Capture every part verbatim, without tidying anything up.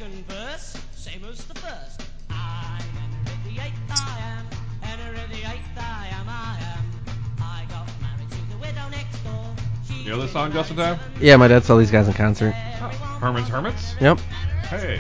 second verse, same as the first. I'm Henry the Eighth, I am. Henry the Eighth, I am, I am. I got married to the widow next door. You know this song, Justin Time? Yeah, my dad saw these guys in concert. Oh, Herman's Hermits? Yep. Hey.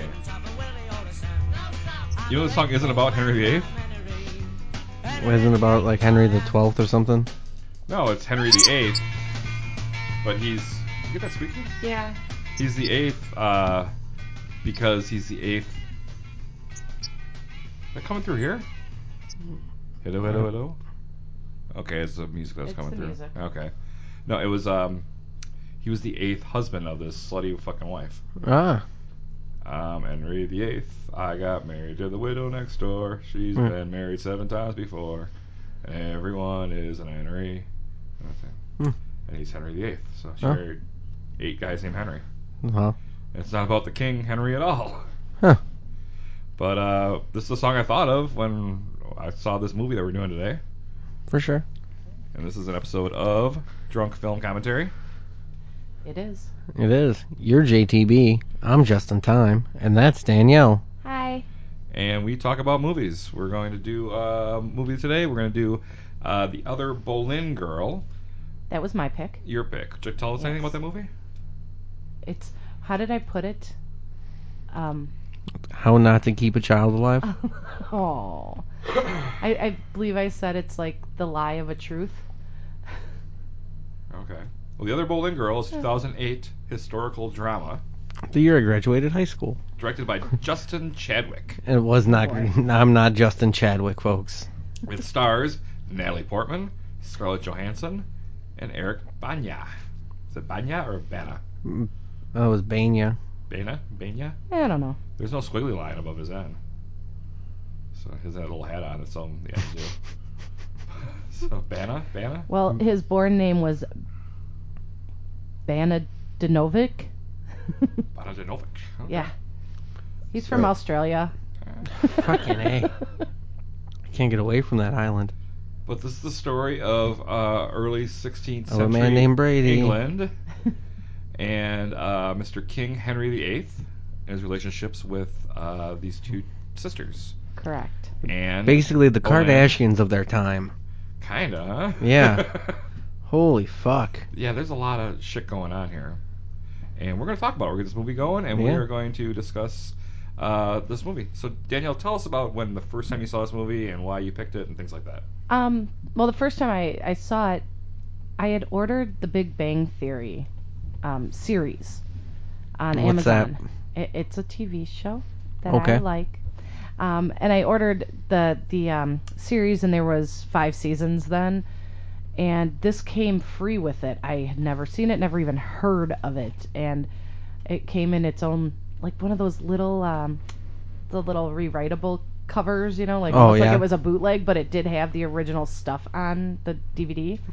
You know this song isn't about Henry the Eighth? Isn't it about like Henry the Twelfth or something? No, it's Henry the Eighth. But he's... You get that squeaking? Yeah. He's the eighth, uh... because he's the eighth... They're coming through here? Hello, hello, hello? Okay, it's the music that's It's coming the through. music. Okay. No, it was, um... he was the eighth husband of this slutty fucking wife. Ah. I'm Henry the Eighth. I got married to the widow next door. She's Mm. been married seven times before. Everyone is an Henry. Mm. And he's Henry the Eighth. So she Oh. married eight guys named Henry. Huh. And it's not about the King Henry at all. Huh. But uh, this is the song I thought of when I saw this movie that we're doing today. For sure. And this is an episode of Drunk Film Commentary. It is. It is. You're J T B. I'm Justin Time. And that's Danielle. Hi. And we talk about movies. We're going to do a movie today. We're going to do uh, The Other Boleyn Girl. That was my pick. Your pick. J- Tell us Yes. anything about that movie? It's, how did I put it? Um. How not to keep a child alive? Oh. I, I believe I said it's like the lie of a truth. Okay. Well, The Other Boleyn Girl is a two thousand eight historical drama The year I graduated high school. directed by Justin Chadwick. And it was not. Boy. I'm not Justin Chadwick, folks. It stars Natalie Portman, Scarlett Johansson, and Eric Bana. Is it Bana or Bana? Mm, That was Banya. Bana? Bana? I don't know. There's no squiggly line above his end. So his that little hat on its own the end too. So Bana? Bana? Well, his born name was Banadinovic. Banadinovic. Okay. Yeah. He's from So- Australia. Fucking A. I can't get away from that island. But this is the story of uh, early sixteenth Of a century man named Brady. England and uh, Mister King Henry the Eighth and his relationships with uh, these two sisters. Correct. And Basically, the Boleyn. Kardashians of their time. Kinda, huh? Yeah. Holy fuck. Yeah, there's a lot of shit going on here. And we're going to talk about it. We're going to get this movie going, and we Yeah. are going to discuss uh, this movie. So, Danielle, tell us about when the first time you saw this movie and why you picked it and things like that. Um, well, the first time I, I saw it, I had ordered the Big Bang Theory um, series on What's Amazon. It, it's a T V show that Okay. I like. Um, and I ordered the the um, series, and there was five seasons then. And this came free with it. I had never seen it, never even heard of it, and it came in its own, like one of those little, um, the little rewritable covers, you know, like Oh, almost like yeah. it was a bootleg, but it did have the original stuff on the D V D.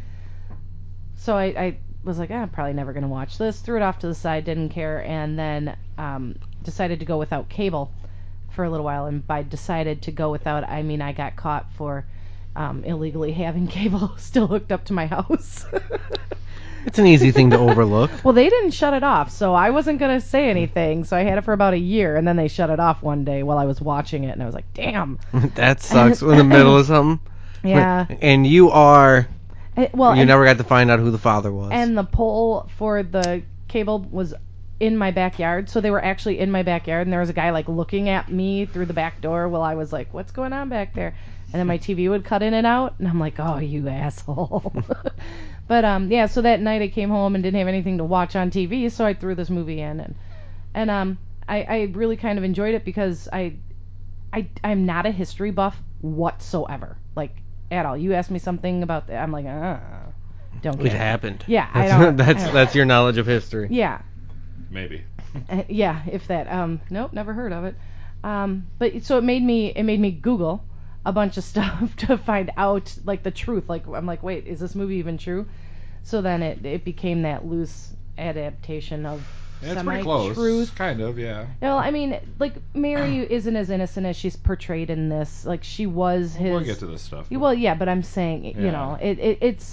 So I, I was like, eh, I'm probably never gonna watch this. Threw it off to the side, didn't care, and then um, decided to go without cable for a little while. And by decided to go without, I mean I got caught for um, illegally having cable still hooked up to my house. It's an easy thing to overlook. Well, they didn't shut it off, so I wasn't going to say anything. So I had it for about a year, and then they shut it off one day while I was watching it, and I was like, damn. That sucks. In the middle of something. Yeah. And you are. Eh, well, you and, never got to find out who the father was. and the pole for the cable was in my backyard, so they were actually in my backyard, and there was a guy, like, looking at me through the back door while I was like, what's going on back there? And then my T V would cut in and out, and I'm like, oh, you asshole. But, um, yeah, so that night I came home and didn't have anything to watch on T V, so I threw this movie in, and, and um, I, I really kind of enjoyed it because I, I, I'm not a history buff whatsoever, like, at all. You asked me something about that, I'm like, uh, don't It care. happened. Yeah, I that's, don't- That's I don't- that's your knowledge of history. Yeah, Maybe. uh, yeah, if that. Um, nope, never heard of it. Um, but so it made me it made me Google a bunch of stuff to find out like the truth. Like I'm like, wait, is this movie even true? So then it it became that loose adaptation of Yeah, it's pretty close. semi-truth. Kind of, yeah. No, I mean, like Mary isn't as innocent as she's portrayed in this. Like she was his. We'll get to this stuff. Well, yeah, but I'm saying, you Yeah. know, it, it it's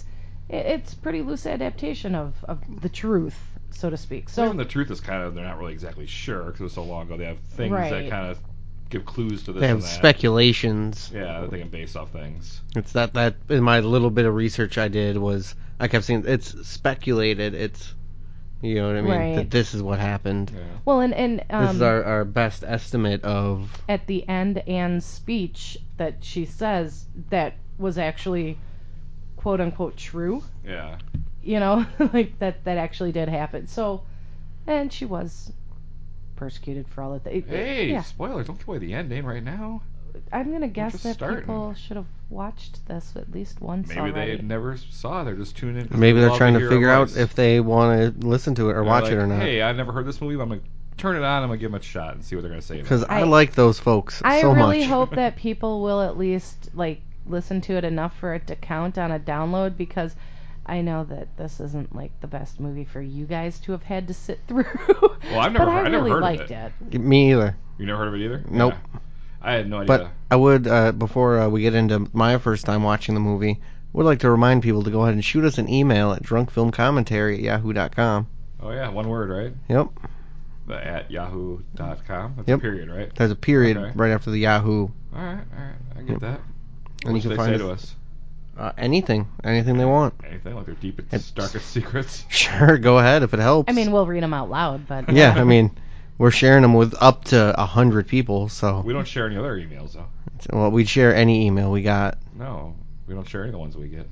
it, it's pretty loose adaptation of, of the truth, so to speak. So So even the truth is kind of they're not really exactly sure because it was so long ago. They have things that Right. kind of give clues to this They have and that. speculations. Yeah, that they can base off things. It's that that in my little bit of research I did was I kept saying it's speculated. It's you know what I mean. Right. That this is what happened. Yeah. well, and and um, This is our, our best estimate of. at the end, Anne's speech that she says that was actually quote unquote true. Yeah. You know, like that that actually did happen. So, and she was persecuted for all of that. It- it- Hey, yeah. spoilers! Don't give away the ending right now. I'm gonna guess just that starting. people should have watched this at least once Maybe already. they never saw. They're just tuning in. 'cause Maybe they they're love trying to hear our figure out voice. if they want to listen to it or They're watch like, it or not. Hey, I never heard this movie. But I'm gonna turn it on. I'm gonna give them a shot and see what they're gonna say. About Because it. I, I- like those folks I so really much. hope that people will at least like listen to it enough for it to count on a download, because I know that this isn't like the best movie for you guys to have had to sit through. Well, I've never but heard- I I never really heard of liked it. it. Me either. You never heard of it either? Nope. Yeah. I had no idea. But I would, uh, before uh, we get into my first time watching the movie, would like to remind people to go ahead and shoot us an email at drunkfilmcommentary at yahoo dot com. Oh yeah, one word, right? Yep. The at yahoo dot com. That's Yep. a period, right? There's a period Okay. right after the Yahoo. All right, all right. I get that. And What you should can they find say us, to us? uh, anything. Anything they want. Anything like their deepest, It's- darkest secrets. Sure, go ahead if it helps. I mean, we'll read them out loud, but yeah, I mean, we're sharing them with up to a hundred people, so. We don't share any other emails though. Well, we'd share any email we got. No, we don't share any of the ones we get.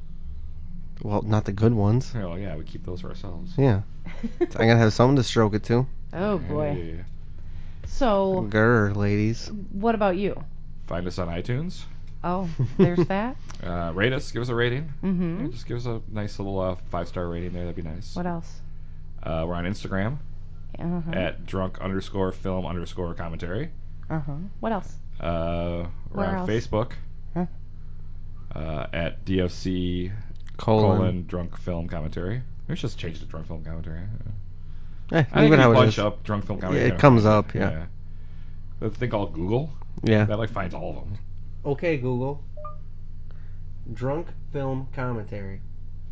Well, not the good ones. Oh yeah, we keep those for ourselves. Yeah. I gotta have someone to stroke it to. oh boy. Hey. So, Grr, ladies. what about you? Find us on iTunes. Oh, there's that. Uh, rate us. Give us a rating. Mm-hmm. Yeah, just give us a nice little uh, five star rating there. That'd be nice. What else? Uh, we're on Instagram Uh-huh. at drunk underscore film underscore commentary. Uh-huh. What else? Uh, we're Where on else? Facebook Huh? uh, at D F C Colon. colon drunk film commentary. Maybe just change it to drunk film commentary. Eh, I leave think it if how you it bunch is. up drunk film Yeah, commentary. it you're gonna comes find up, yeah. The thing called Google. Yeah. That like finds all of them. Okay, Google. Drunk film commentary.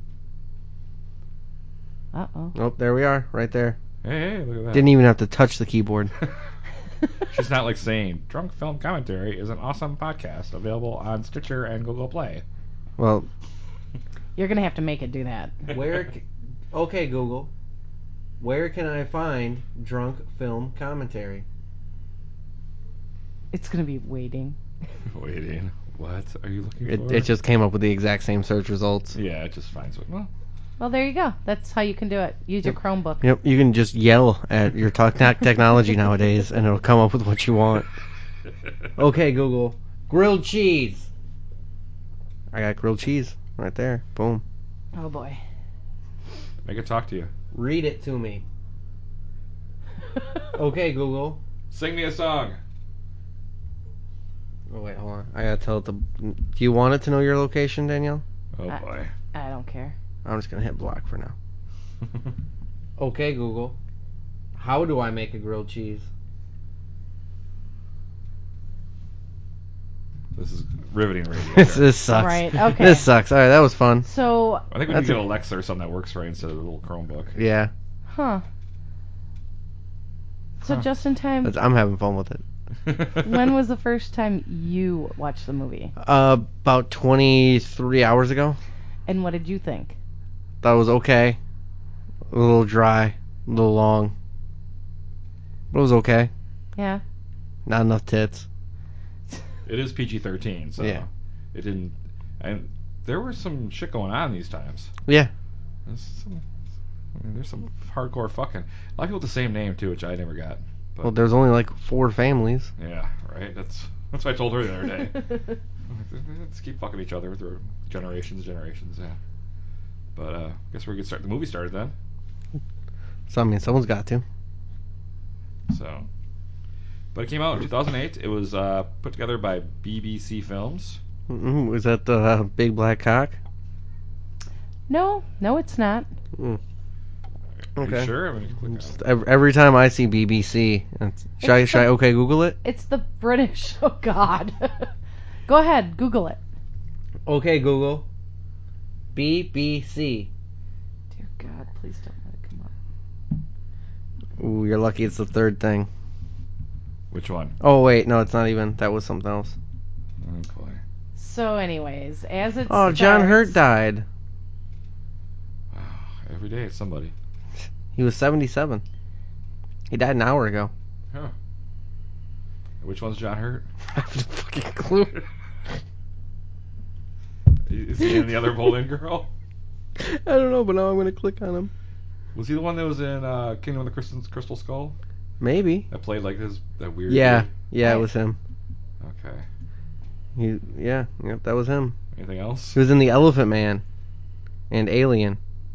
Uh-oh. Oh, there we are, right there. Hey, hey, look at that. Didn't even have to touch the keyboard. She's not like saying Drunk Film Commentary is an awesome podcast available on Stitcher and Google Play. Well, You're going to have to make it do that. where? C- okay, Google. Where can I find drunk film commentary? It's going to be waiting. Waiting. What are you looking It, for? it just came up with the exact same search results. Yeah, it just finds what. Well, Well, there you go. That's how you can do it. Use your Chromebook. Yep, you can just yell at your talk technology nowadays, and it'll come up with what you want. Okay, Google. Grilled cheese. I got grilled cheese right there. Boom. Oh, boy. Make it talk to you. Read it to me. Okay, Google. Sing me a song. Oh wait, hold on. I gotta tell it to. Do you want it to know your location, Danielle? Oh Uh, boy. I don't care. I'm just gonna hit block for now. Okay, Google. How do I make a grilled cheese? This is riveting radio. this, here. this sucks. Right, okay. This sucks. All right, that was fun. So, I think we That's need to get a- Alexa or something that works right instead of the little Chromebook. Yeah, huh. So, Huh. just in time, that's, I'm having fun with it. when was the first time you watched the movie? Uh, about twenty-three hours ago. And what did you think? Thought it was okay. A little dry, a little long. But it was okay. Yeah? Not enough tits. It is P G thirteen, so Yeah. it didn't. And there was some shit going on these times. Yeah. There's some, I mean, there's some hardcore fucking. A lot of people with the same name too, which I never got. But Well, there's only like four families. yeah, right. That's that's what I told her the other day. Let's keep fucking each other through generations, generations. Yeah. But uh, I guess we're gonna start. The movie started then. So I mean, someone's got to. So, but it came out in two thousand eight. It was uh, put together by B B C Films. Mm, was that the uh, big black cock? No, no, it's not. Mm. Are Okay. you sure? I mean, you can click Just on it. ev- every time I see B B C, it's, should I, It's should I the- okay Google it? It's the British. Oh, God. Go ahead, Google it. Okay Google. B B C. Dear God, please don't let it come up. Ooh, you're lucky it's the third thing. Which one? Oh, wait, no, it's not even. That was something else. Oh boy. So, anyways, as it Oh, starts, John Hurt died. Wow. Every day it's somebody. He was seventy-seven. He died an hour ago. Huh. Which one's John Hurt? I have no fucking clue. Is he in the other Bowling Girl? I don't know, but now I'm going to click on him. Was he the one that was in uh, Kingdom of the Crystal, Crystal Skull? Maybe. That played like his that weird. Yeah, dude? yeah, it I- was him. Okay. He, yeah, yep, that was him. Anything else? He was in The Elephant Man and Alien.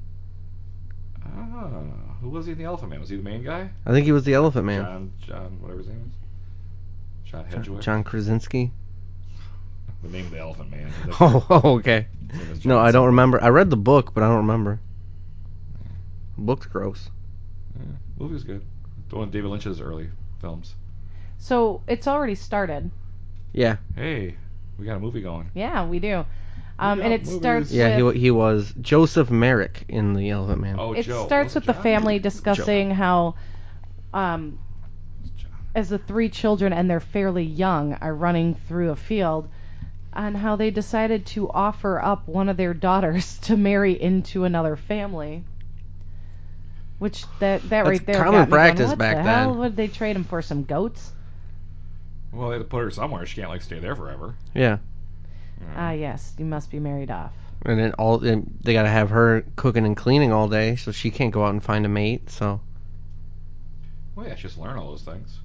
Ah, who was he in the Elephant Man? Was he the main guy? I think he was the Elephant Man. John, John, whatever his name is. John John, Hedgewick. John Krasinski. The name of the Elephant Man. That's- Oh, oh, okay. his name is No, John I don't something. remember. I read the book, but I don't remember. The book's gross. Yeah, movie was good. One of David Lynch's early films. So, it's already started. Yeah, Hey, we got a movie going. Yeah, we do. Um, got and it movies. starts yeah. with... He he was Joseph Merrick in The Elephant Man. Oh, It Joe. starts Was it with the John? family discussing how, um, John. as the three children, and they're fairly young, are running through a field, on how they decided to offer up one of their daughters to marry into another family. Which, that, that That's right there common got me practice going, what back the hell? then. Would they trade him for some goats? Well, they had to put her somewhere. She can't like stay there forever. Yeah, You know. Ah, yes, you must be married off. and then all and they gotta have her cooking and cleaning all day, so she can't go out and find a mate. So Well, yeah, just learn all those things.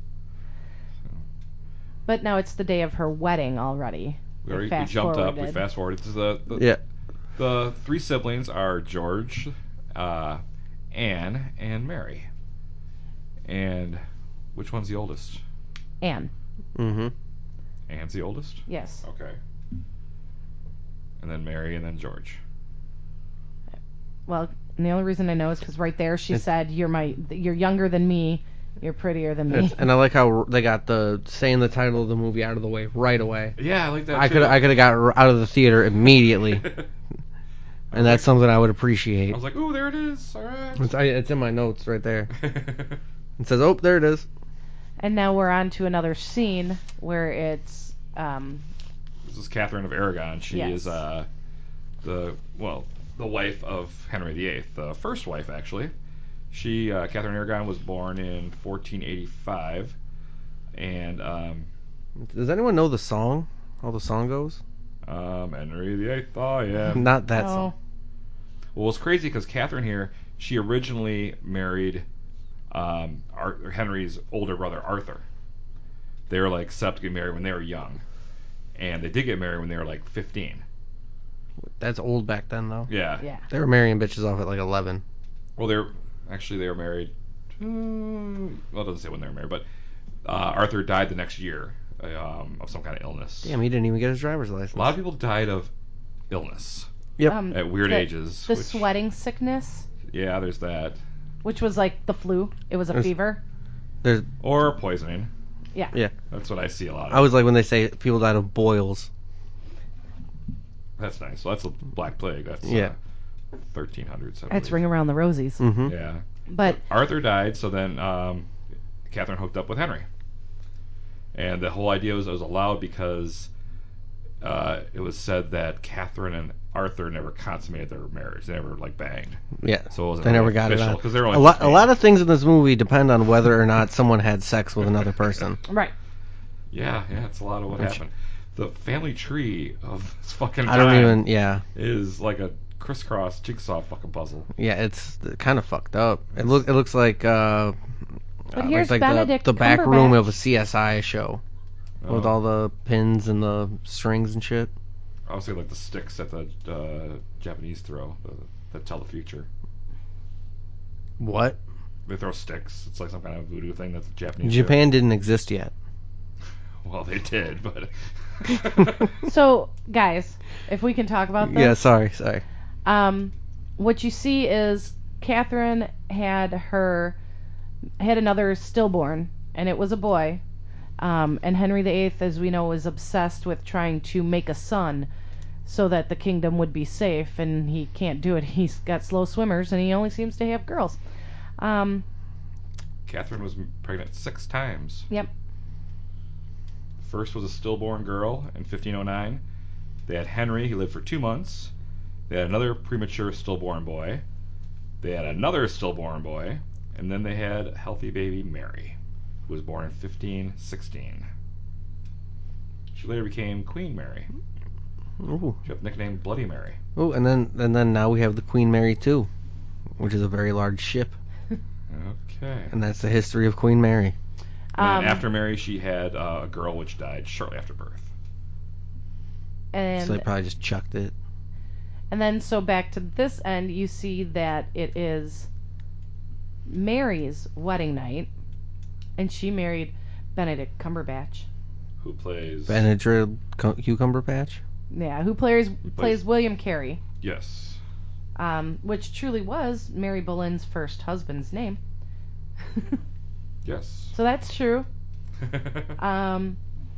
But now it's the day of her wedding already. We They already we fast jumped up. We forwarded. fast forwarded to the the, yeah, the three siblings are George, uh, Anne, and Mary. And which one's the oldest? Anne, mm-hmm. Anne's the oldest. yes. Okay. And then Mary, and then George. Well, and the only reason I know is because right there she It's- said, "You're my, you're younger than me, you're prettier than me." It's, and I like how they got the saying the title of the movie out of the way right away. Yeah, I like that. I too. could I could have got r- out of the theater immediately, I and was that's like, something I would I appreciate. was like, ooh, there it is. All right. It's, I, it's in my notes right there. It says, "Oh, there it is." And now we're on to another scene where it's, um, This is Catherine of Aragon. She Yes. is uh, the well, the wife of Henry the Eighth, the first wife actually. She, uh, Catherine Aragon, was born in fourteen eighty-five, and um, Does anyone know the song? How the song goes? um, Henry the Eighth, I am. Not that oh, song. Well, it's crazy because Catherine here, she originally married um, Ar- Henry's older brother Arthur. They were like set to get married when they were young, and they did get married when they were like fifteen. That's old back then, though. Yeah. yeah. They were marrying bitches off at like eleven. Well, they're actually they were married. Uh, well, it doesn't say when they were married, but uh, Arthur died the next year uh, um, of some kind of illness. Damn, he didn't even get his driver's license. A lot of people died of illness Yep. Um, at weird the, ages. The which- sweating sickness, Yeah, there's that. which was like the flu. It was a There's- fever. There's, Or poisoning. Yeah. yeah. That's what I see a lot of. I was like when they say people died of boils. That's nice. So that's a Black Plague. That's Yeah. uh, thirteen hundreds. I That's believe. ring around the rosies. Mm-hmm. Yeah. But Arthur died, so then um, Catherine hooked up with Henry. And the whole idea was it was allowed because uh, it was said that Catherine and Arthur never consummated their marriage. They never like banged. Yeah. So it wasn't They really never got it official on. because they were only A lot, a fifteen. lot of things in this movie depend on whether or not someone had sex with another person. right. Yeah, yeah, it's a lot of what Which- happened. The family tree of this fucking I don't time even. Yeah. is like a crisscross jigsaw fucking puzzle. Yeah. It's kind of fucked up. It look. It looks like. Uh, But uh, here's like, like Benedict the, the back room Cumberbatch. of a C S I show with Oh. all the pins and the strings and shit. I was thinking like the sticks that the uh, Japanese throw the, that tell the future. What? They throw sticks. It's like some kind of voodoo thing that the Japanese Japan didn't exist yet. do. Well, they did, but So, guys, if we can talk about this. Yeah. Sorry. Sorry. Um, what you see is Catherine had her had another stillborn, and it was a boy. Um, and Henry the Eighth, as we know, was obsessed with trying to make a son. so that the kingdom would be safe, and he can't do it. He's got slow swimmers, and he only seems to have girls. Um, Catherine was m- pregnant six times. yep. First was a stillborn girl in fifteen oh nine. They had Henry, he lived for two months. They had another premature stillborn boy. They had another stillborn boy. And then they had healthy baby Mary, who was born in fifteen sixteen. She later became Queen Mary. Ooh. She got the nickname Bloody Mary. Oh, and then and then now we have the Queen Mary two, which is a very large ship, Okay. and that's the history of Queen Mary. And Um, then after Mary, she had uh, a girl which died shortly after birth. and So they probably just chucked it. And then, so back to this end, you see that it is Mary's wedding night, and she married Benedict Cumberbatch. Who plays? Benadryl cu- cucumber patch. Yeah, who plays plays William Carey, Yes. um, which truly was Mary Boleyn's first husband's name. Yes. So that's true. Um,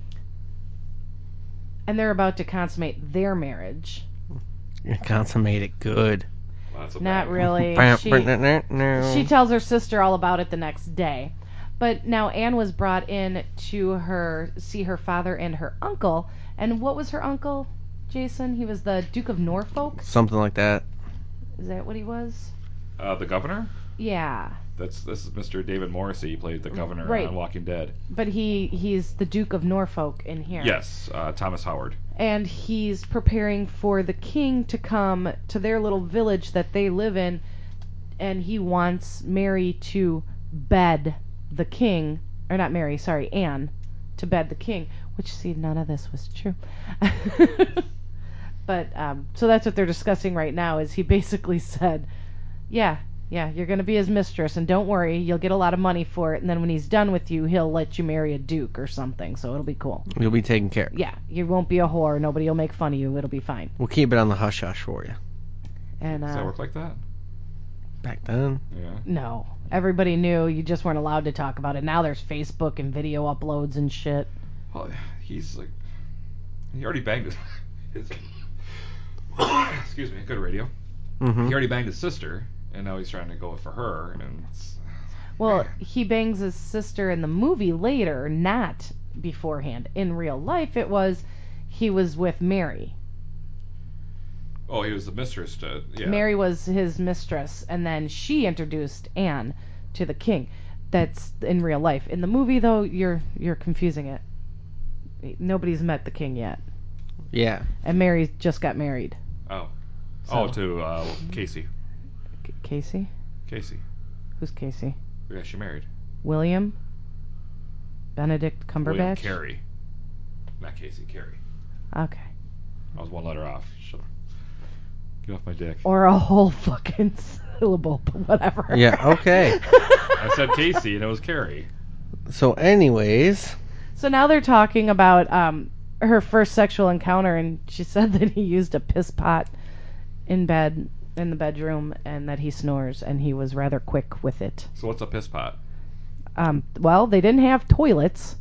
and they're about to consummate their marriage. Consummate it good. Lots of Not bang. really. She, No. she tells her sister all about it the next day. But now Anne was brought in to her see her father and her uncle. And what was her uncle, Jason? He was the Duke of Norfolk? Something like that. Is that what he was? Uh, the governor? Yeah. That's this is Mister David Morrissey. He played the governor Right. on Walking Dead. But he he's the Duke of Norfolk in here. Yes, uh, Thomas Howard. And he's preparing for the king to come to their little village that they live in, and he wants Mary to bed the king, or not Mary, sorry, Anne, to bed the king, which, see, none of this was true. But, um, so that's what they're discussing right now, is he basically said, yeah, yeah, you're going to be his mistress, and don't worry, you'll get a lot of money for it, and then when he's done with you, he'll let you marry a duke or something, so it'll be cool. You'll be taken care of. Yeah, you won't be a whore, nobody will make fun of you, it'll be fine. We'll keep it on the hush hush for you. And, Does that uh, work like that? Back then. Yeah. no, everybody knew, you just weren't allowed to talk about it. Now there's Facebook and video uploads and shit. Well, he's like, he already banged his. his excuse me, good radio. Mm-hmm. He already banged his sister, and now he's trying to go for her, and it's, Well, man. he bangs his sister in the movie later, not beforehand. In real life, it was he was with Mary. Oh, he was the mistress to yeah. Mary was his mistress, and then she introduced Anne to the king. That's in real life. In the movie, though, you're you're confusing it. Nobody's met the king yet, Yeah. and Mary just got married. Oh. So- Oh, to uh, Casey. C- Casey? Casey. Who's Casey? Yeah, she married. William? Benedict Cumberbatch? William Carey. Not Casey, Carey. Okay. I was one letter off. Shut up. Get off my dick. Or a whole fucking syllable, but whatever. Yeah, okay. I said Casey, and it was Carey. So, anyways, So now they're talking about um, her first sexual encounter, and she said that he used a piss pot in bed, in the bedroom, and that he snores, and he was rather quick with it. So what's a piss pot? Um, well, they didn't have toilets.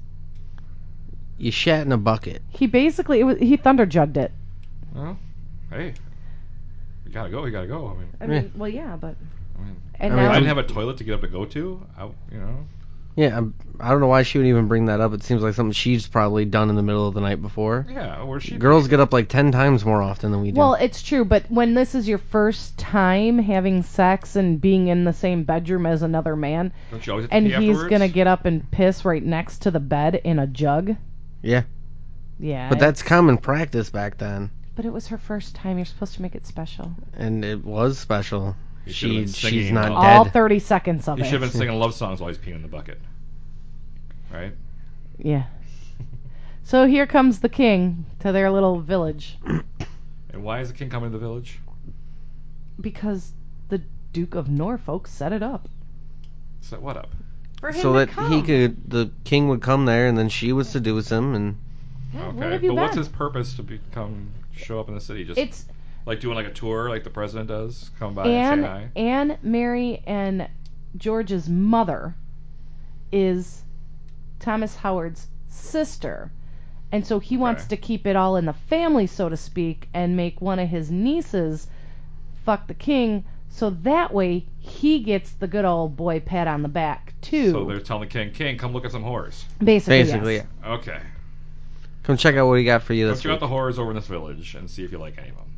you shat in a bucket. He basically, it was, he thunder jugged it. Well, hey, you gotta go. You gotta go. I mean, I mean, well, yeah, but... I mean, And I now mean, I I'm- didn't have a toilet to get up to go to. I, you know. Yeah, I'm, I don't know why she would even bring that up. It seems like something she's probably done in the middle of the night before. Yeah, where's she? Girls get up like ten times more often than we do. Well, it's true, but when this is your first time having sex and being in the same bedroom as another man, Don't you always have to and pee he's afterwards? gonna get up and piss right next to the bed in a jug. Yeah. Yeah. But that's common practice back then, But it was her first time. You're supposed to make it special. and it was special. He should've been She, singing she's not all- dead. All thirty seconds of He it. should have been singing love songs while he's peeing in the bucket. Right? Yeah. So here comes the king to their little village And why is the king coming to the village? because the Duke of Norfolk set it up Set what up? for him So to that come. he could, the king would come there, and then she would seduce him, and Yeah, Okay, where have you but been? what's his purpose to become show up in the city? Just It's like doing like a tour, like the president does, come by and say hi. Anne, Anne, Mary, and George's mother is Thomas Howard's sister, And so he wants Okay. to keep it all in the family, so to speak, and make one of his nieces fuck the king, so that way he gets the good old boy pat on the back too. So they're telling the king, King, come look at some whores. Basically, Basically, yes. yeah. Okay. Come check out what we got for you Go this check out week. the horrors over in this village and see if you like any of them.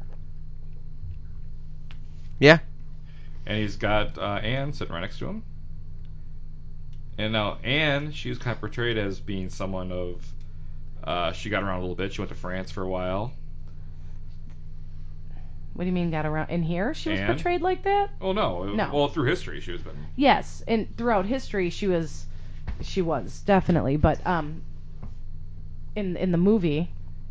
Yeah. And he's got uh, Anne sitting right next to him. And now Anne, she was kind of portrayed as being someone of. Uh, she got around a little bit. She went to France for a while. What do you mean got around in here? She was And? portrayed like that? Oh no, No. Well, through history, she was been. Yes, and throughout history she was she was definitely, but um in in the movie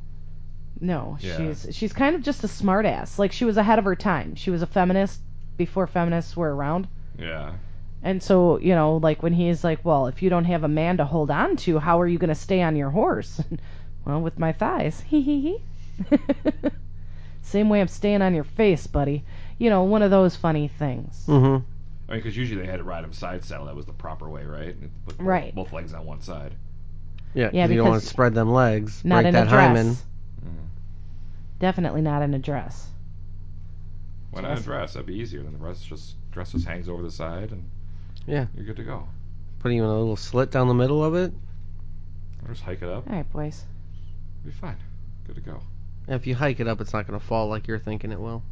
no, Yeah. she's she's kind of just a smartass. Like she was ahead of her time. She was a feminist before feminists were around. Yeah. And so, you know, like when he's like, well, if you don't have a man to hold on to, how are you going to stay on your horse? Well, with my thighs. Hee hee hee. Same way I'm staying on your face, buddy. You know, one of those funny things. Mm-hmm. I mean, because usually they had to ride him side saddle. That was the proper way, right? Put both, Right. Both legs on one side. Yeah, Yeah, because you don't want because to spread them legs. Not break in that a dress. hymen. Mm. Definitely not in a dress. Why not a dress? That'd be easier. Then the rest just dress just hangs over the side, and Yeah. you're good to go. Put even a little slit down the middle of it. Or just hike it up. All right, boys. Be fine. Good to go. If you hike it up, it's not going to fall like you're thinking it will.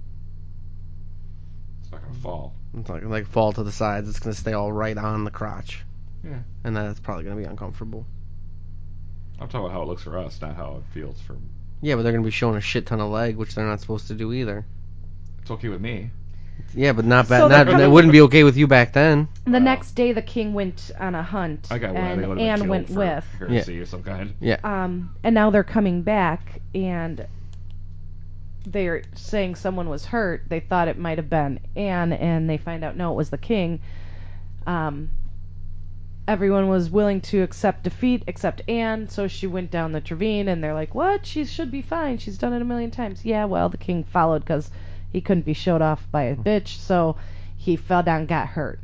It's not gonna fall. It's not going to like fall to the sides. It's going to stay all right on the crotch. Yeah. And then it's probably going to be uncomfortable. I'm talking about how it looks for us, not how it feels for. Yeah, but they're going to be showing a shit ton of leg, which they're not supposed to do either. It's okay with me. Yeah, but not So bad. they're Not, coming- it wouldn't be okay with you back then. The Wow. next day, the king went on a hunt, I got one. They and would have been Anne killed went for with. heresy of some kind. Yeah. Um, and now they're coming back, and they're saying someone was hurt. They thought it might have been Anne, and they find out no, it was the king. Um, everyone was willing to accept defeat except Anne, so she went down the ravine, and they're like, "What? She should be fine. She's done it a million times." Yeah, well, the king followed because he couldn't be showed off by a bitch, so he fell down and got hurt.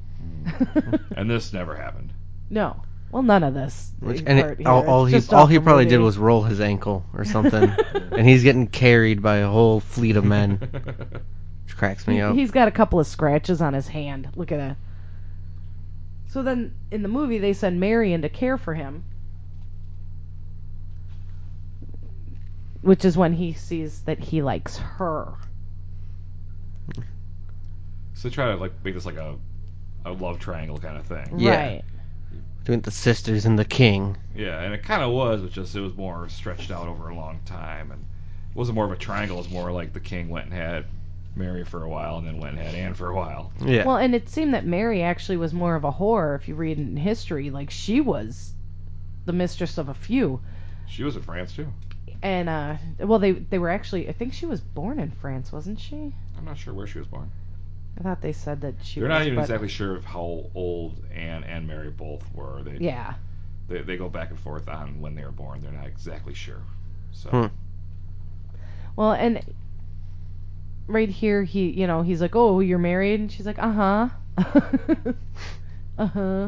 And this never happened. No. Well, none of this. Which, you've and heard it, all, here. all It's he just all off he the probably movie. did was roll his ankle or something, and he's getting carried by a whole fleet of men, which cracks me He, up. he's got a couple of scratches on his hand. Look at that. So then, in the movie, they send Marion to care for him, which is when he sees that he likes her. So they try to like make this like a a love triangle kind of thing. Yeah. Right. Between the sisters and the king. Yeah, and it kind of was, but just it was more stretched out over a long time, and it wasn't more of a triangle. It was more like the king went and had Mary for a while, and then went and had Anne for a while. Yeah. Well, and it seemed that Mary actually was more of a whore, if you read in history. Like, she was the mistress of a few. She was in France too. And, uh, well, they they were actually, I think she was born in France, wasn't she? I'm not sure where she was born. I thought they said that she They're was. not even but- exactly sure of how old Anne and Mary both were. They, Yeah. they they go back and forth on when they were born. They're not exactly sure. So Hmm. Well, and right here, he, you know, he's like, "Oh, you're married," and she's like, "Uh huh, uh huh."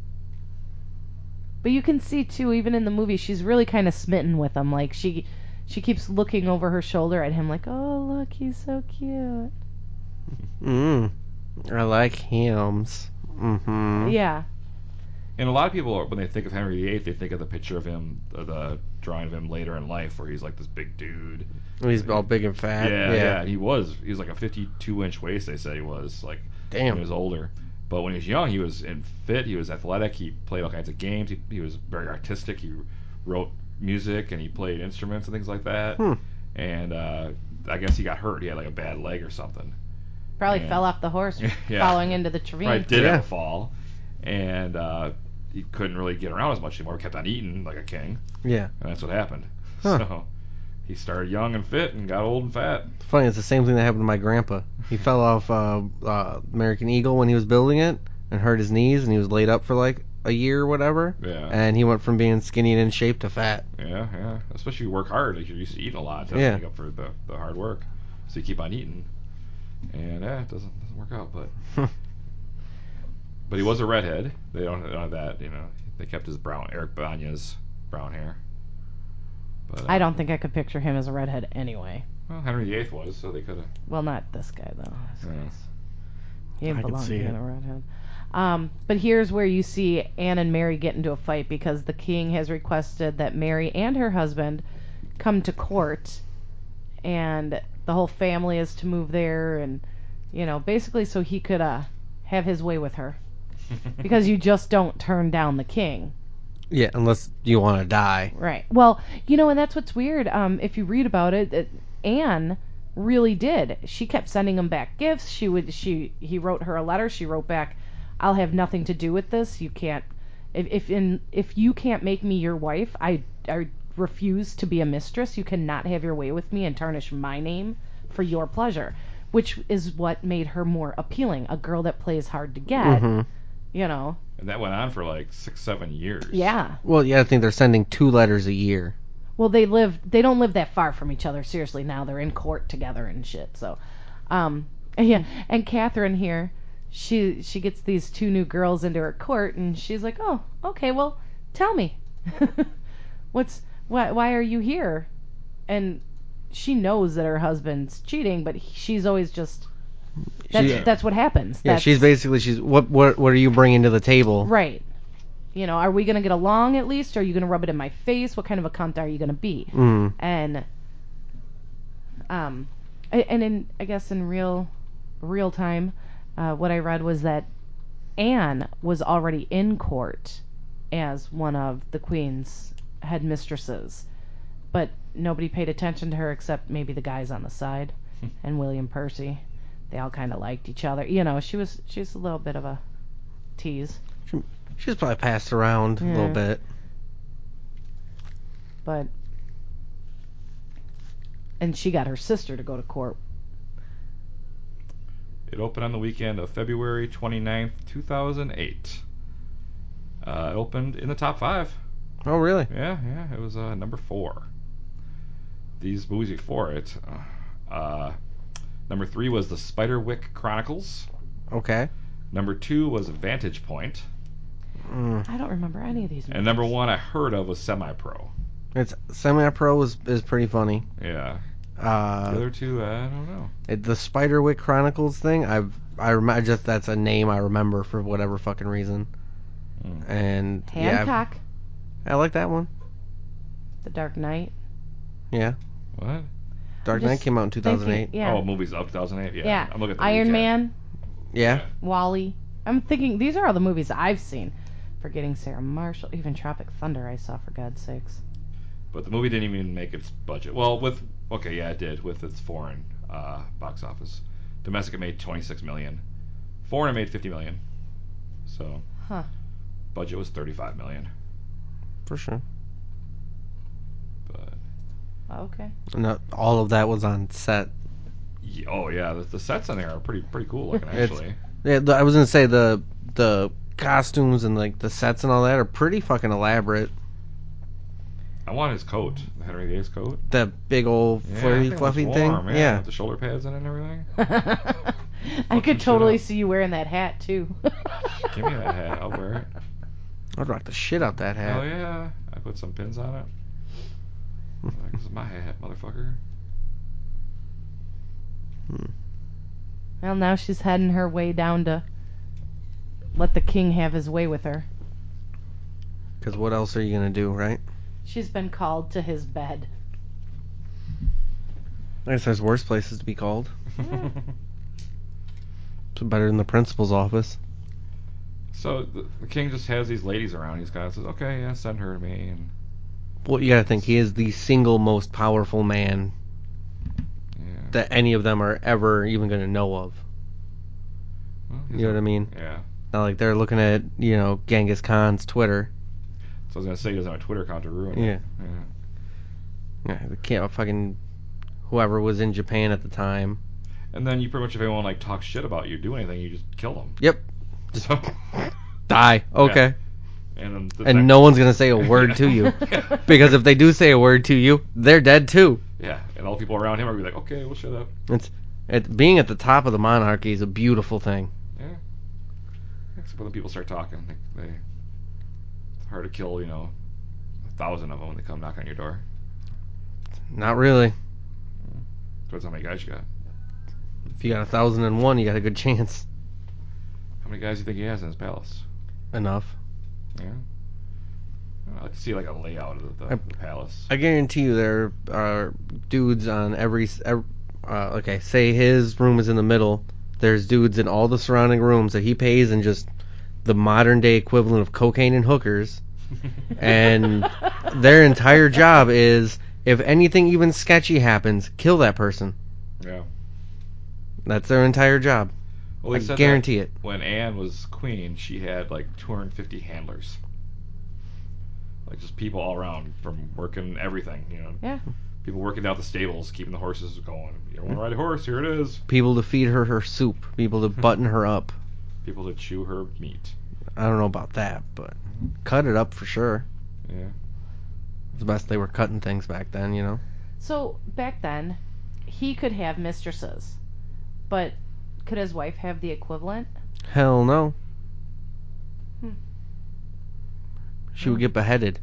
But you can see too, even in the movie, she's really kind of smitten with him. Like she, she keeps looking over her shoulder at him, like, "Oh, look, he's so cute." Mm. I like hymns. Mm-hmm. Yeah. And a lot of people, when they think of Henry the Eighth, they think of the picture of him, uh, the drawing of him later in life, where he's like this big dude. He's all big and fat. Yeah, Yeah. yeah, he was. He was like a fifty-two inch waist. They said he was like when Damn. he was older. But when he was young, he was in fit. He was athletic. He played all kinds of games. He, he was very artistic. He wrote music and he played instruments and things like that. Hmm. And uh, I guess he got hurt. He had like a bad leg or something. Probably And- fell off the horse, Yeah. following into the ravine. Probably did Yeah. have a fall, and uh, he couldn't really get around as much anymore. He kept on eating like a king, Yeah. and that's what happened. Huh. So he started young and fit and got old and fat. It's funny, it's the same thing that happened to my grandpa. He fell off uh, uh, American Eagle when he was building it and hurt his knees, and he was laid up for like a year or whatever. Yeah. And he went from being skinny and in shape to fat. Yeah, yeah. Especially you work hard. Like you're used to eating a lot to Yeah. make up for the, the hard work. So you keep on eating. And yeah, it doesn't doesn't work out, but but he was a redhead. They don't, they don't have that, you know. They kept his brown Eric Banya's brown hair. I don't think I could picture him as a redhead anyway. Well, Henry the Eighth was, so they could have. Well, not this guy though. This Yeah. guy's, he I can belongs see being it. a redhead. Um, but here's where you see Anne and Mary get into a fight because the king has requested that Mary and her husband come to court, and the whole family is to move there, and you know, basically so he could uh, have his way with her. Because you just don't turn down the king. Yeah, unless you want to die. Right. Well, you know, and that's what's weird. Um, if you read about it, it, Anne really did. She kept sending him back gifts. She would. She. He wrote her a letter. She wrote back, "I'll have nothing to do with this. You can't. If if in if you can't make me your wife, I I refuse to be a mistress. You cannot have your way with me and tarnish my name for your pleasure." Which is what made her more appealing. A girl that plays hard to get. Mm-hmm. You know. And that went on for like six, seven years. Yeah. Well, yeah, I think they're sending two letters a year. Well, they live. They don't live that far from each other. Seriously, now they're in court together and shit. So, um, yeah. And Catherine here, she she gets these two new girls into her court, and she's like, "Oh, okay. Well, tell me, what's why why are you here?" And she knows that her husband's cheating, but he, she's always just. That's She- that's what happens. Yeah, That's, she's basically she's what what what are you bringing to the table? right. You know, are we gonna get along at least? Or are you gonna rub it in my face? What kind of a cunt are you gonna be? Mm. And um, a- and in I guess in real real time, uh, what I read was that Anne was already in court as one of the Queen's head mistresses, but nobody paid attention to her except maybe the guys on the side and William Percy. They all kind of liked each other. You know, she was she was a little bit of a tease, She's probably passed around a Yeah. little bit. but and she got her sister to go to court. It opened on the weekend of February twenty-ninth, two thousand eight. Uh, it opened in the top five. Oh, really? Yeah, yeah. It was uh, number four. These movies before it. Uh, uh, number three was The Spiderwick Chronicles. Okay. Number two was Vantage Point. Mm. I don't remember any of these movies. And number one I heard of was Semi Pro. It's Semi-Pro is is pretty funny. Yeah. The Uh, other two, I don't know. it, the Spiderwick Chronicles thing, I've I rem- I just that's a name I remember for whatever fucking reason. Mm. And Hancock, yeah, I like that one. The Dark Knight. Yeah, What? Dark Just Knight came out in two thousand eight. thinking- Yeah. Oh, movies up two thousand eight? Yeah. Yeah. I'm looking at the Iron weekend. Man, Yeah. Wally. I'm thinking these are all the movies I've seen. Forgetting Sarah Marshall, even Tropic Thunder I saw, for God's sakes. But the movie didn't even make its budget. Well, with okay, yeah, it did with its foreign uh, box office. Domestic it made twenty-six million. Foreign it made fifty million. So, Huh. budget was thirty-five million. For sure. But Okay. No, all of that was on set. yeah, oh yeah, the, the sets in there are pretty pretty cool looking It's- actually. Yeah, the, I was gonna say the the costumes and like the sets and all that are pretty fucking elaborate. I want his coat, the Henry the Eighth's coat. The big old Yeah, flirty it fluffy was thing. warm, Yeah. with the shoulder pads in it and everything. I some could shit totally up. see you wearing that hat too. Give me that hat, I'll wear it. I'd rock the shit out that hat. Oh yeah, I put some pins on it. Like, this is my hat, motherfucker. Hmm. Well, now she's heading her way down to let the king have his way with her. Because what else are you gonna do, right? She's been called to his bed. I guess there's worse places to be called. It's better than the principal's office. So the, the king just has these ladies around. He's kind of says, "Okay, yeah, send her to me." And Well, you gotta think he is the single most powerful man yeah, that any of them are ever even gonna know of. well, he's You know a- what I mean? Yeah. Not like they're looking at, you know, Genghis Khan's Twitter. So I was gonna say he doesn't have a Twitter account to ruin Yeah. it. Yeah. Yeah, they can't fucking whoever was in Japan at the time. And then you pretty much, if anyone like talks shit about you, do anything, you just kill them. Yep. So, Die. Okay. and then the And next- no one's gonna say a word to you. Yeah. Because if they do say a word to you, they're dead too. Yeah, and all the people around him are gonna be like, "Okay, we'll shut up." It's it, being at the top of the monarchy is a beautiful thing. Yeah. Except when the people start talking, they, they it's hard to kill, you know, a thousand of them when they come knock on your door. Not really. Depends how many guys you got. If you got a thousand and one, you got a good chance. How many guys do you think he has in his palace? Enough. Yeah. I'd like to see like a layout of the, the, I- the palace. I guarantee you there are dudes on every, ev uh, okay, say his room is in the middle. There's dudes in all the surrounding rooms that he pays in just the modern day equivalent of cocaine and hookers. And their entire job is, if anything even sketchy happens, kill that person. Yeah. That's their entire job. Well, I they said guarantee that it. when Anne was queen, she had like two hundred fifty handlers. Like just people all around from working everything, you know. Yeah. People working down the stables, keeping the horses going. You want to ride a horse? Here it is. People to feed her her soup. People to button her up. People to chew her meat. I don't know about that, but cut it up for sure. Yeah. It's the best they were cutting things back then, you know. So back then, he could have mistresses, but could his wife have the equivalent? Hell no. Hmm. She would Hmm. get beheaded.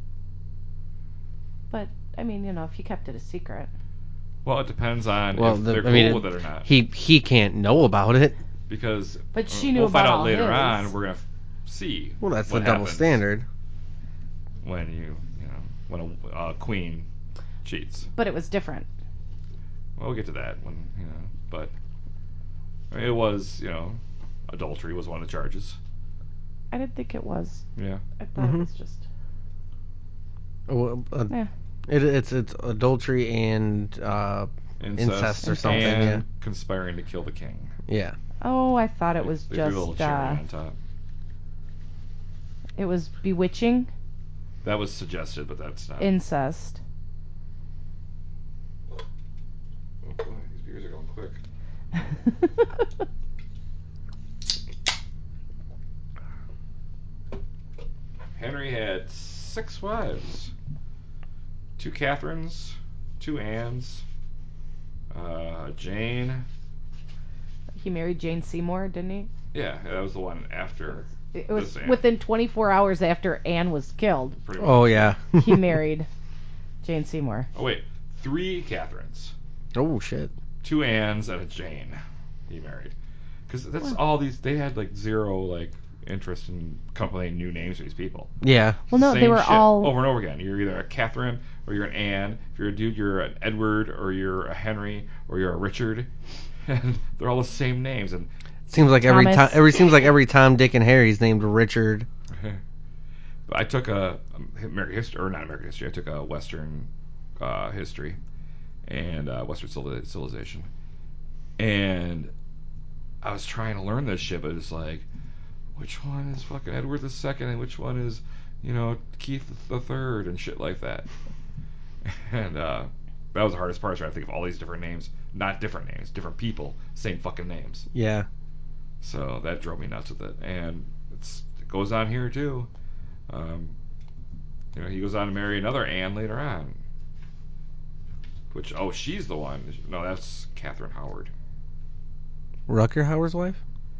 But I mean, you know, if you kept it a secret. Well, it depends on Well, if the- they're I cool mean, with it or not. He he can't know about it. Because But she uh, knew we'll find about out all later his. on. We're gonna f- see. Well, that's what the double happens standard. when you you know when a uh, queen cheats. But it was different. Well, we'll get to that when you know. But I mean, it was you know adultery was one of the charges. I didn't think it was. Yeah. I thought Mhm. it was just. Well, uh, Yeah. it, it's it's adultery and uh, incest or something. and Yeah. conspiring to kill the king. Yeah. Oh, I thought it was They threw a little just. cherry Uh, on top. it was bewitching, That was suggested, but that's not. incest. Oh boy, these beers are going quick. Henry had six wives. Two Catherines, two Annes, uh, Jane. He married Jane Seymour, didn't he? Yeah, that was the one after. It was This Anne. within twenty-four hours after Anne was killed. Pretty much. Oh yeah. He married Jane Seymour. Oh wait, three Catherines, Oh shit. two Annes, and a Jane. He married, because that's Wow. all these. They had like zero like interest in company new names for these people. Yeah. Well, no, Same they were shit all. over and over again. You're either a Catherine or you're an Anne. If you're a dude, you're an Edward or you're a Henry or you're a Richard, and they're all the same names. And Seems like every Thomas. time every seems like every Tom, Dick, and Harry's named Richard. I took a um, American history, or not American history. I took a Western uh, history and uh, Western civili- civilization, and I was trying to learn this shit, but it's like, which one is fucking Edward the Second, and which one is, you know, Keith the Third, and shit like that. And uh, that was the hardest part, trying to think of all these different names, not different names, different people, same fucking names. Yeah. So that drove me nuts with it, and it's, it goes on here too. Um, you know, he goes on to marry another Anne later on. Which, oh, she's the one. No, that's Catherine Howard. Rucker Hauer's wife?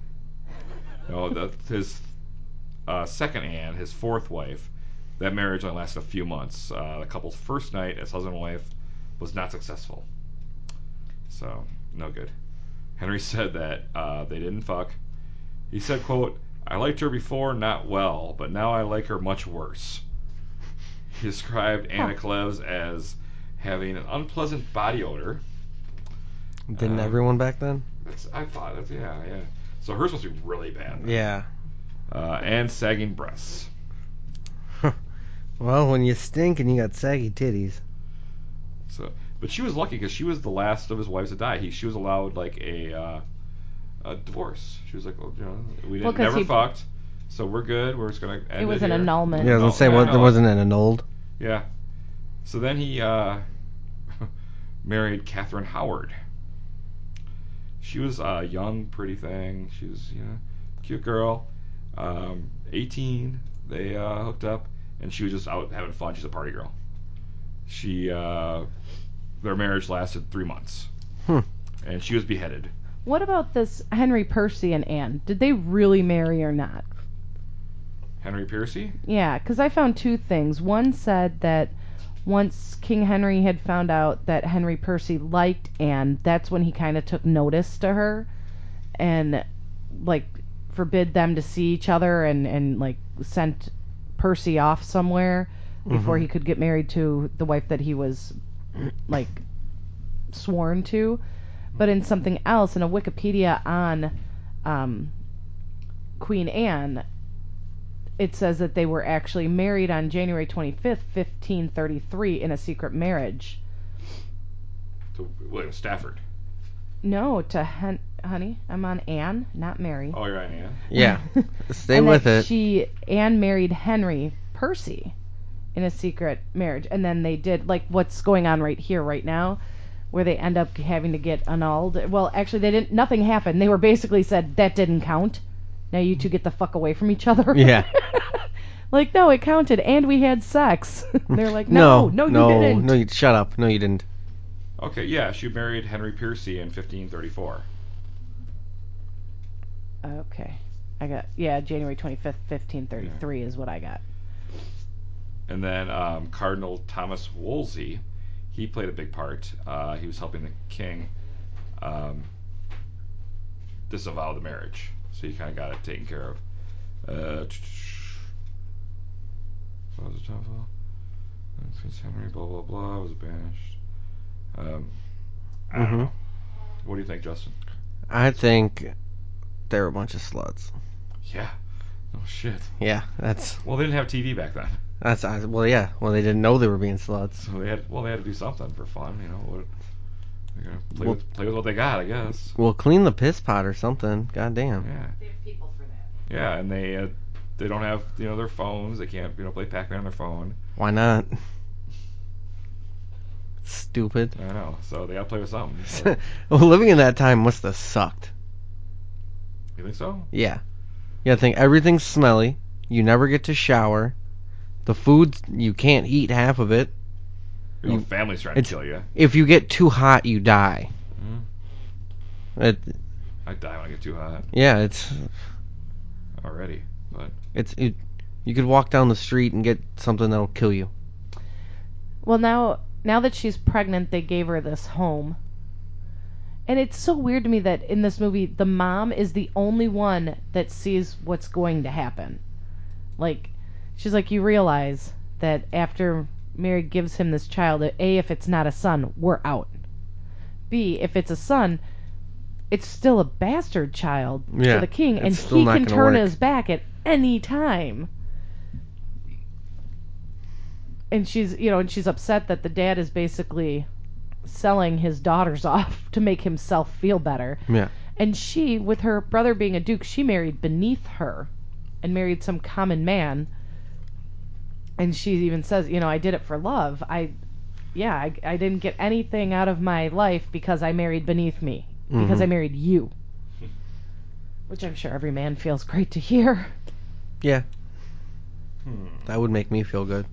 No, that's his uh, second Anne, his fourth wife. That marriage only lasted a few months. Uh, the couple's first night as husband and wife was not successful. So, no good. Henry said that uh, they didn't fuck. He said, quote, "I liked her before not well, but now I like her much worse." He described Anna Huh. Cleves as having an unpleasant body odor. Didn't Uh, everyone back then? That's, I thought, that's, yeah, yeah. So hers must be really bad. then. Yeah. Uh, and sagging breasts. Well, when you stink and you got saggy titties. So, but she was lucky because she was the last of his wives to die. He, she was allowed like a, uh, a divorce. She was like, well, you know, we Well, didn't 'cause never he- fucked, so we're good. We're just gonna end It was it an here. annulment. Yeah, I was No, gonna say, yeah, what, no. there wasn't an annulled. Yeah. So then he uh, married Catherine Howard. She was a young, pretty thing. She was, you know, cute girl. Um, eighteen. They uh, hooked up, and she was just out having fun. She's a party girl. She, uh, their marriage lasted three months, Hmm. and she was beheaded. What about this Henry Percy and Anne? Did they really marry or not? Henry Percy. Yeah, because I found two things. One said that once King Henry had found out that Henry Percy liked Anne, that's when he kind of took notice to her and like forbid them to see each other and and like sent Percy off somewhere before Mhm. he could get married to the wife that he was like sworn to. But in something else, in a Wikipedia on um, Queen Anne, it says that they were actually married on January twenty-fifth, fifteen thirty-three, in a secret marriage. To William Stafford. No, to Hen- honey, I'm on Anne, not Mary. Oh, you're on Anne. Yeah. Stay And with that it. She Anne married Henry Percy in a secret marriage, and then they did like what's going on right here, right now, where they end up having to get annulled. Well, actually, they didn't. Nothing happened. They were basically said that didn't count. Now you two get the fuck away from each other. Yeah. Like, no, it counted, and we had sex. They're like, no, no, no, you didn't. No, you shut up. No, you didn't. Okay, yeah, she married Henry Percy in fifteen thirty-four. Okay, I got yeah, January twenty-fifth, fifteen thirty-three is what I got. And then um, Cardinal Thomas Wolsey, he played a big part. Uh, he was helping the king um, disavow the marriage, so he kind of got it taken care of. Uh, what was it? Prince Henry, blah blah blah, was banished. Um, I don't Mhm. know. What do you think, Justin? I think they're a bunch of sluts. Yeah. Oh shit. Yeah, that's Well, they didn't have T V back then, that's I- well, yeah. Well, they didn't know they were being sluts. so they had well they had to do something for fun, you know. What, they're gonna play Well- with play with what they got, I guess. Well, clean the piss pot or something. God damn. Yeah. They have people for that. Yeah, and they uh, they don't have you know their phones. They can't you know play Pac-Man on their phone. Why not? Stupid. I know, so they gotta play with something. So. Well, living in that time must have sucked. You think so? Yeah. You gotta think everything's smelly. You never get to shower. The food, you can't eat half of it. Your You- own family's trying to it's- kill you. If you get too hot, you die. Mm. It, I die when I get too hot yeah, it's already, but it's it, you could walk down the street and get something that'll kill you. Well, now now that she's pregnant, they gave her this home. And it's so weird to me that in this movie, the mom is the only one that sees what's going to happen. Like, she's like, you realize that after Mary gives him this child, A, if it's not a son, we're out. B, if it's a son, it's still a bastard child Yeah, to the king, and it's still he not can gonna turn work. his back at any time. And she's, you know, and she's upset that the dad is basically selling his daughters off to make himself feel better. Yeah. And she, with her brother being a duke, she married beneath her and married some common man. And she even says, you know, I did it for love. I, yeah, I, I didn't get anything out of my life because I married beneath me. Because Mhm. I married you. Which I'm sure every man feels great to hear. Yeah, hmm. that would make me feel good.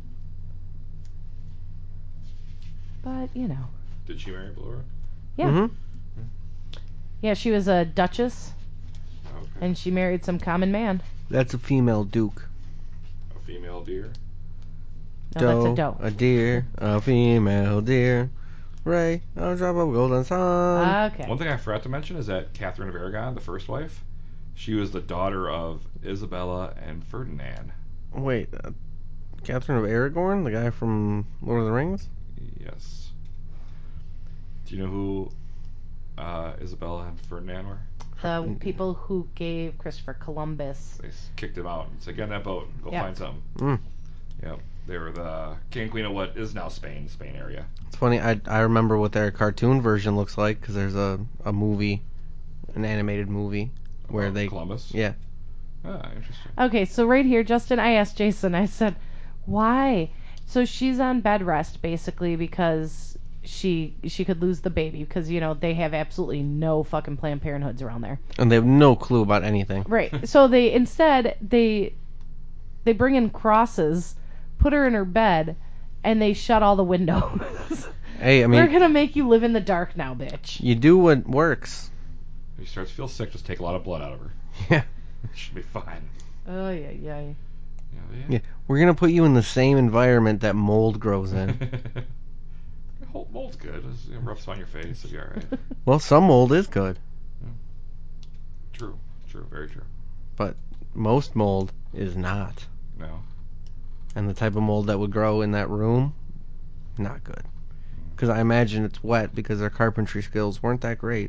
But, you know. Did she marry Blura? Yeah. Mhm. Yeah, she was a duchess, Okay. and she married some common man. That's a female duke. A female deer. No, that's a doe. A deer, a female deer. Ray, a drop of golden sun. Okay. One thing I forgot to mention is that Catherine of Aragon, the first wife, she was the daughter of Isabella and Ferdinand. Wait, uh, Catherine of Aragorn, the guy from Lord of the Rings? Yes. Do you know who uh, Isabella and Ferdinand were? The people who gave Christopher Columbus. They s- kicked him out and said, "Get on that boat, go Yeah. find something." Mm. Yep. They were the king and queen of what is now Spain, Spain area. It's funny, I, I remember what their cartoon version looks like, because there's a, a movie, an animated movie, where About they... Columbus. Yeah. Ah, interesting. Okay, so right here, Justin, I asked Jason, I said, why? So she's on bed rest, basically, because she she could lose the baby, because, you know, they have absolutely no fucking Planned Parenthoods around there. And they have no clue about anything. Right. So they, instead, they they bring in crosses, put her in her bed, and they shut all the windows. Hey, I We're mean, gonna make you live in the dark now, bitch. you do what works. If she starts to feel sick, just take a lot of blood out of her. Yeah. She'll be fine. Oh, yeah, yeah. Yeah, Yeah, we're gonna put you in the same environment that mold grows in. Mold- Mold's good. It's, you know, rub some on your face. It'll be all right. Well, some mold is good, True. True. Very true. but most mold is not. No. And the type of mold that would grow in that room, not good. Because I imagine it's wet because their carpentry skills weren't that great.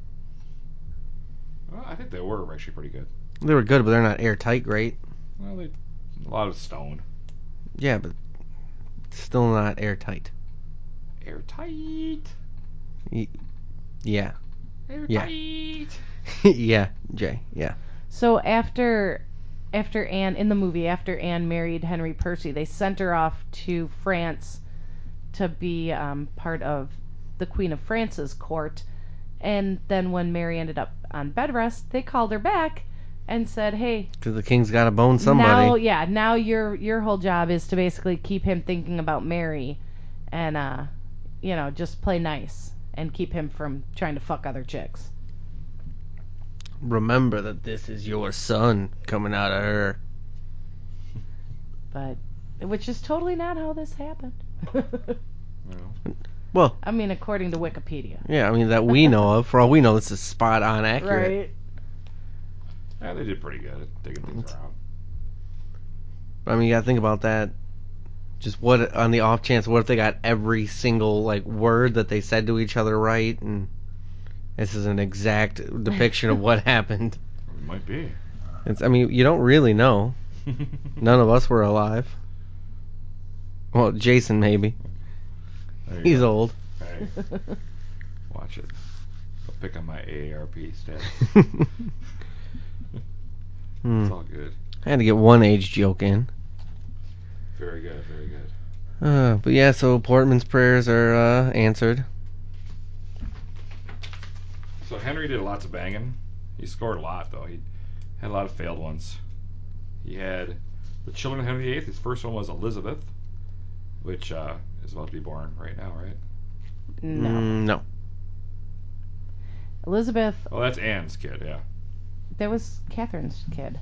Well, I think they were actually pretty good. They were good, but they're not airtight great. Well, they a lot of stone. Yeah, but still not airtight. Airtight. Y- Yeah. Airtight. Yeah, Jay. Yeah. So after after Anne in the movie, after Anne married Henry Percy, they sent her off to France to be um, part of the Queen of France's court. And then when Mary ended up on bed rest, they called her back and said, "Hey, Because the king's got to bone somebody. now, yeah, now your your whole job is to basically keep him thinking about Mary, and uh, you know, just play nice and keep him from trying to fuck other chicks." Remember that this is your son coming out of her. But which is totally not how this happened. Well, Well, I mean, according to Wikipedia. yeah, I mean, that we know of. For all we know, this is spot on accurate. Right. yeah, they did pretty good at digging things around. I mean, you gotta think about that. Just what, on the off chance, what if they got every single, like, word that they said to each other right, and this is an exact depiction of what happened. It might be. It's, I mean, you don't really know. None of us were alive. Well, Jason, maybe. There you He's go. old. Hey, watch it. I'll pick on my A A R P stats. Hmm. It's all good. I had to get one age joke in. Very good. Very good. Uh, but yeah, so Portman's prayers are uh, answered. So Henry did lots of banging. He scored a lot, though. He had a lot of failed ones. He had the children of Henry the Eighth. His first one was Elizabeth, which uh, is about to be born right now, right? No. Mm, no. Elizabeth, Oh, that's Anne's kid, yeah. that was Catherine's kid.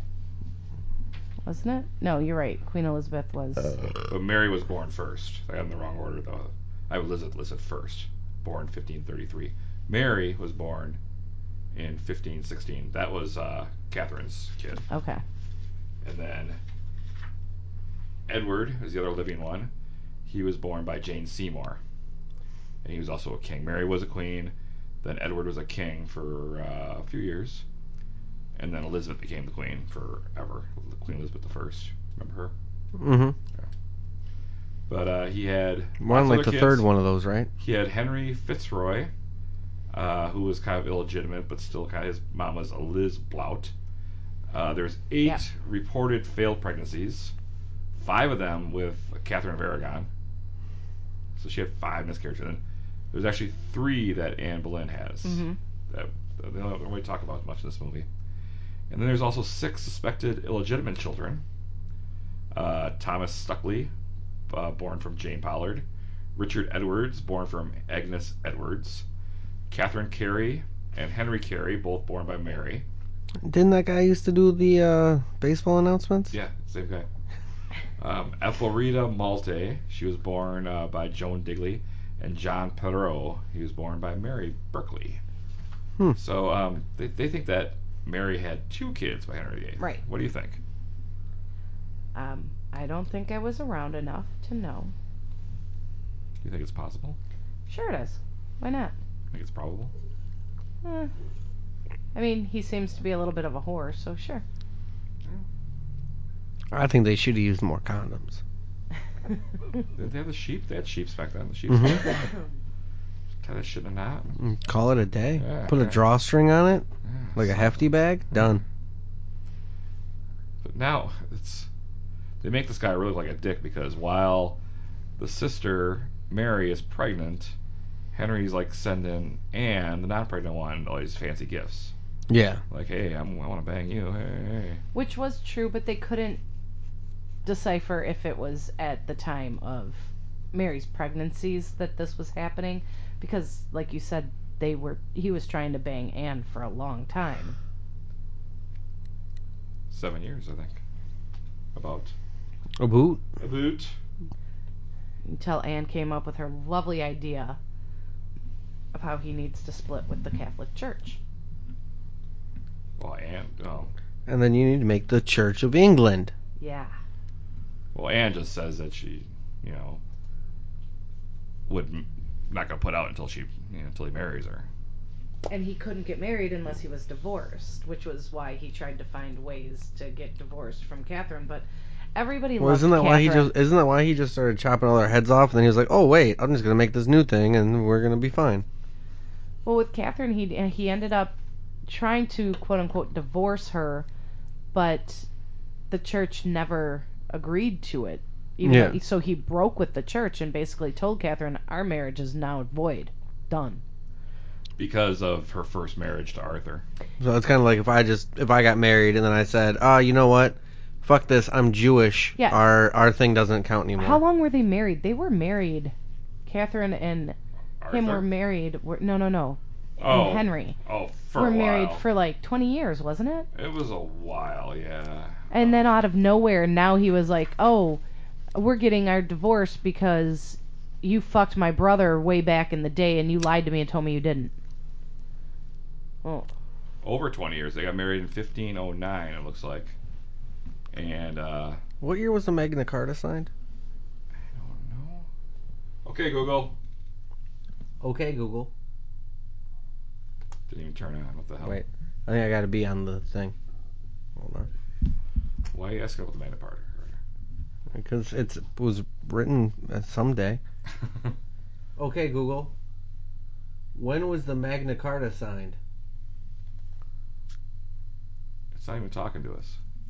Wasn't it? No, you're right. Queen Elizabeth was. But Mary was born first. I got in the wrong order, though. I have Elizabeth listed first, born fifteen thirty-three. Mary was born in fifteen sixteen. That was uh, Catherine's kid. Okay. And then Edward is the other living one. He was born by Jane Seymour, and he was also a king. Mary was a queen, then Edward was a king for uh, a few years, and then Elizabeth became the queen forever. Queen Elizabeth the First. Remember her? Mm-hmm. But uh, he had We're lots on of like other the kids. third one of those, right? He had Henry Fitzroy, uh, who was kind of illegitimate, but still kind of his mom was Liz Blount. Uh, there's eight Yeah. reported failed pregnancies, five of them with Catherine of Aragon. So she had five miscarriages. And there's actually three that Anne Boleyn has. Mm-hmm. That they don't really talk about much in this movie. And then there's also six suspected illegitimate children. Uh, Thomas Stuckley, uh, born from Jane Pollard. Richard Edwards, born from Agnes Edwards. Catherine Carey and Henry Carey, both born by Mary. Didn't that guy used to do the uh, baseball announcements? Yeah, same guy. Um, Ethelreda Malte, she was born uh, by Joan Digley. And John Perot, he was born by Mary Berkeley. Hmm. So um, they, they think that Mary had two kids by Henry the Eighth. Right. What do you think? Um, I don't think I was around enough to know. Do you think it's possible? Sure it is. Why not? Think it's probable? Eh. I mean, he seems to be a little bit of a whore, so sure. I think they should have used more condoms. Did they have the sheep? They had sheep back then. The sheep. Mhm. Tie that shit in a knot. Mm, Call it a day. Yeah, Put a yeah. drawstring on it, Yeah, like a something. hefty bag. Done. But now it's they make this guy really look like a dick because while the sister Mary is pregnant, Henry's like sending Anne, the non-pregnant one, all these fancy gifts. Yeah. Like, hey, I'm, I want to bang you. Hey, hey, hey. Which was true, but they couldn't decipher if it was at the time of Mary's pregnancies that this was happening, because, like you said, they were he was trying to bang Anne for a long time. Seven years, I think. About. A boot? A boot. Until Anne came up with her lovely idea of how he needs to split with the Catholic Church. Well, Anne. Oh. And then you need to make the Church of England. Yeah. Well, Anne just says that she, you know, would m- not gonna put out until she, you know, until he marries her. And he couldn't get married unless he was divorced, which was why he tried to find ways to get divorced from Catherine. But everybody Well, loved isn't that Catherine. why he just isn't that why he just started chopping all their heads off, and then he was like, "Oh wait, I'm just gonna make this new thing, and we're gonna be fine." Well, with Catherine, he he ended up trying to quote unquote divorce her, but the church never agreed to it. Even Yeah. though, so he broke with the church and basically told Catherine, "Our marriage is now void, done." Because of her first marriage to Arthur. So it's kind of like if I just if I got married and then I said, "Ah, you know what? Fuck this. I'm Jewish. Yeah. Our our thing doesn't count anymore." How long were they married? They were married. Catherine and Arthur? him were married. Were, no, no, no. Oh. And Henry Oh, for were a while. married for like twenty years, wasn't it? It was a while, yeah. And then out of nowhere, now he was like, "Oh, we're getting our divorce because you fucked my brother way back in the day and you lied to me and told me you didn't." Oh. Over twenty years. They got married in fifteen oh nine, it looks like. And, uh... What year was the Magna Carta signed? I don't know. Okay, Google. Okay, Google. Didn't even turn on. What the hell? Wait, I think I got to be on the thing. Hold on. Why are you asking about the Magna Carta? Because it's, it was written uh, someday. Okay, Google. When was the Magna Carta signed? It's not even talking to us.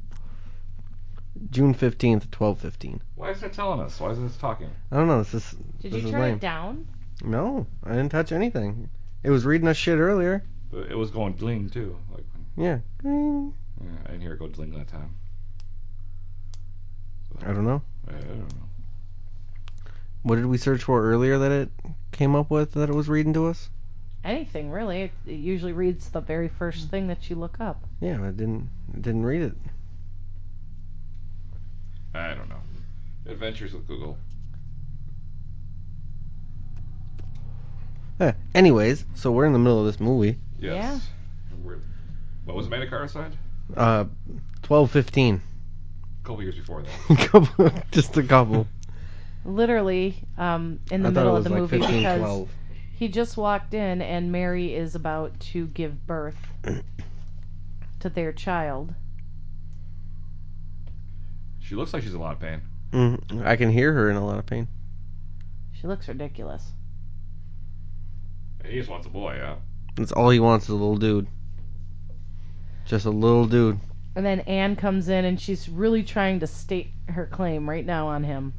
June fifteenth, twelve fifteen. Why is it telling us? Why isn't it talking? I don't know. This is Did this you is turn lame. it down? No, I didn't touch anything. It was reading us shit earlier. But it was going dling, too. Like, Yeah. Mm, yeah, I didn't hear it go dling that time. So, I don't know. I, I don't know. What did we search for earlier that it came up with that it was reading to us? Anything, really. It, it usually reads the very first thing that you look up. Yeah, I didn't it didn't read it. I don't know. Adventures with Google. Eh, anyways, so we're in the middle of this movie. Yes. Yeah. We're, what was the Magna Carta signed? Uh, twelve fifteen. A couple years before that. Couple- Just a couple. Literally, um, in the I thought middle it of was the like movie fifteen, because twelve. he just walked in and Mary is about to give birth to their child. She looks like she's in a lot of pain. Mm, I can hear her in a lot of pain. She looks ridiculous. And he just wants a boy, yeah. That's all he wants is a little dude. Just a little dude. And then Anne comes in and she's really trying to state her claim right now on him.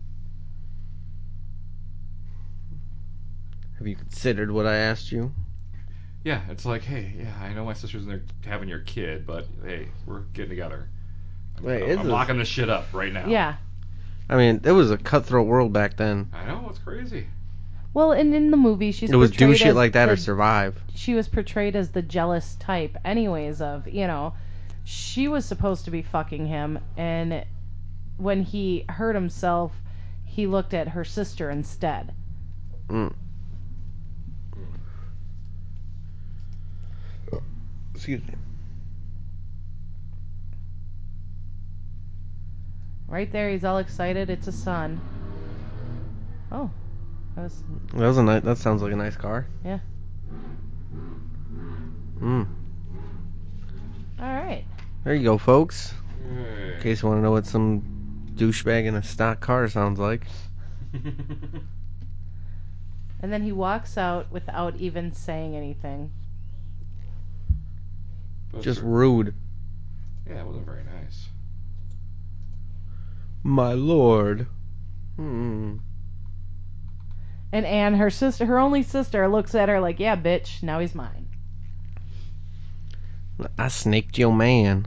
Have you considered what I asked you? Yeah, it's like, hey, yeah, I know my sister's in there having your kid, but hey, we're getting together. I'm, Wait, I'm, is I'm this- locking this shit up right now. Yeah. I mean, it was a cutthroat world back then. I know, it's crazy. Well, and in the movie, she's It was do portrayed shit as like that the, or survive. She was portrayed as the jealous type, anyways. Of you know, she was supposed to be fucking him, and when he hurt himself, he looked at her sister instead. Mm. Excuse me. Right there, he's all excited. It's a son. Oh, that was That was a nice. That sounds like a nice car. yeah. Mm. All right. There you go, folks. Hey. In case you want to know what some douchebag in a stock car sounds like. And then he walks out without even saying anything. But Just sure. rude. Yeah, it wasn't very nice. My lord. Hmm. And Anne, her sister, her only sister, looks at her like, "Yeah, bitch, now he's mine." I snaked your man.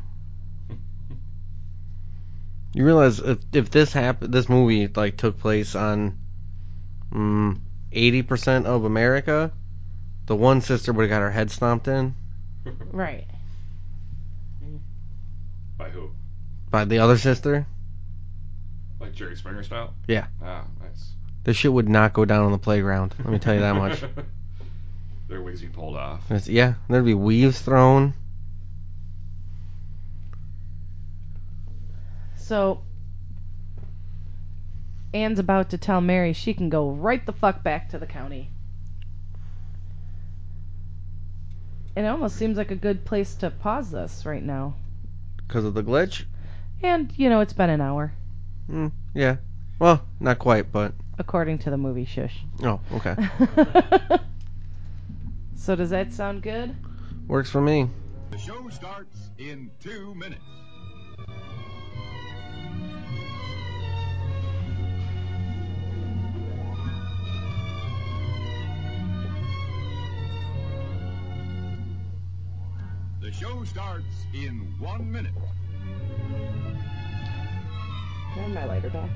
You realize if if this happened, this movie like took place on mm, eighty percent of America, the one sister would have got her head stomped in Right. By who? by the other sister. Like Jerry Springer style? Yeah. Ah, nice. This shit would not go down on the playground. Let me tell you that much. Their wigs be pulled off. It's, yeah, there'd be weaves thrown. So, Anne's about to tell Mary she can go right the fuck back to the county. And it almost seems like a good place to pause this right now. Because of the glitch? And, you know, it's been an hour, Mm, yeah. Well, not quite, but... according to the movie Shush. Oh, okay. So does that sound good? Works for me. The show starts in two minutes. The show starts in one minute. I have my lighter back.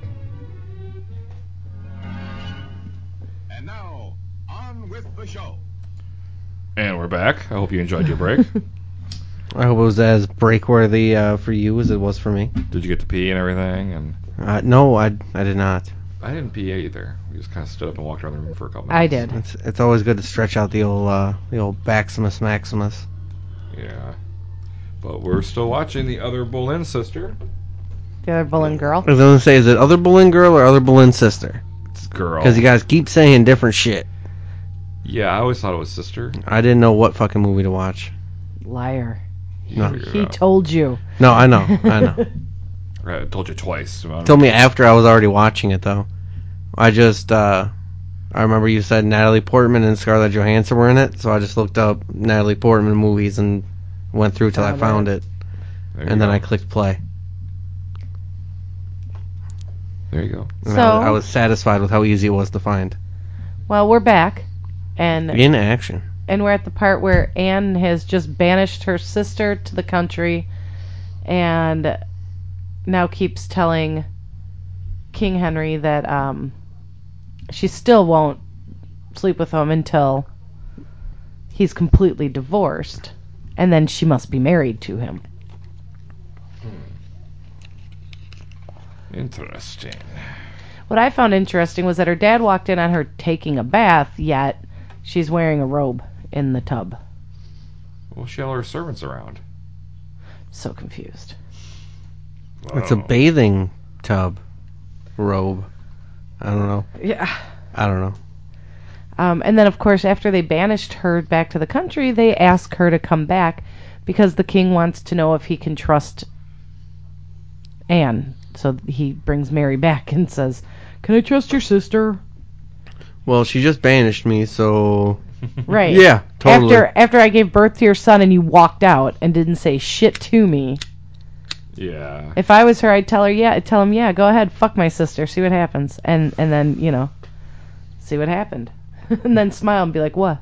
And now, on with the show. And we're back. I hope you enjoyed your break. I hope it was as break-worthy uh, for you as it was for me. Did you get to pee and everything? And Uh, no, I, I did not. I didn't pee either. We just kind of stood up and walked around the room for a couple minutes. I did. It's it's always good to stretch out the old uh, the old Maximus Maximus. Yeah. But we're still watching the other Boleyn sister. The other Boleyn girl. I was gonna say, is it other Boleyn girl or other Boleyn sister? It's girl. Because you guys keep saying different shit. Yeah, I always thought it was sister. I didn't know what fucking movie to watch. Liar. You No. figured it He out. told you. No, I know, I know. Right, I told you twice. Told me after I was already watching it though. I just uh, I remember you said Natalie Portman and Scarlett Johansson were in it, so I just looked up Natalie Portman movies and went through till I Found found it. it, There you and then go. I clicked play. There you go. And So- I, was, I was satisfied with how easy it was to find. Well, we're back. And In action. and we're at the part where Anne has just banished her sister to the country and now keeps telling King Henry that um, she still won't sleep with him until he's completely divorced, and then she must be married to him. Interesting. What I found interesting was that her dad walked in on her taking a bath, yet she's wearing a robe in the tub. Well, she had all her servants around. So confused. It's a Wow. bathing tub robe. I don't know. Yeah. I don't know. Um, and then, of course, after they banished her back to the country, they ask her to come back because the king wants to know if he can trust Anne. So he brings Mary back and says, "Can I trust your sister?" Well, she just banished me, so Right. yeah, totally. After after I gave birth to your son and you walked out and didn't say shit to me. Yeah. If I was her, I'd tell her, yeah, I'd tell him, yeah, go ahead, fuck my sister, see what happens, and and then you know, see what happened, and then smile and be like, what?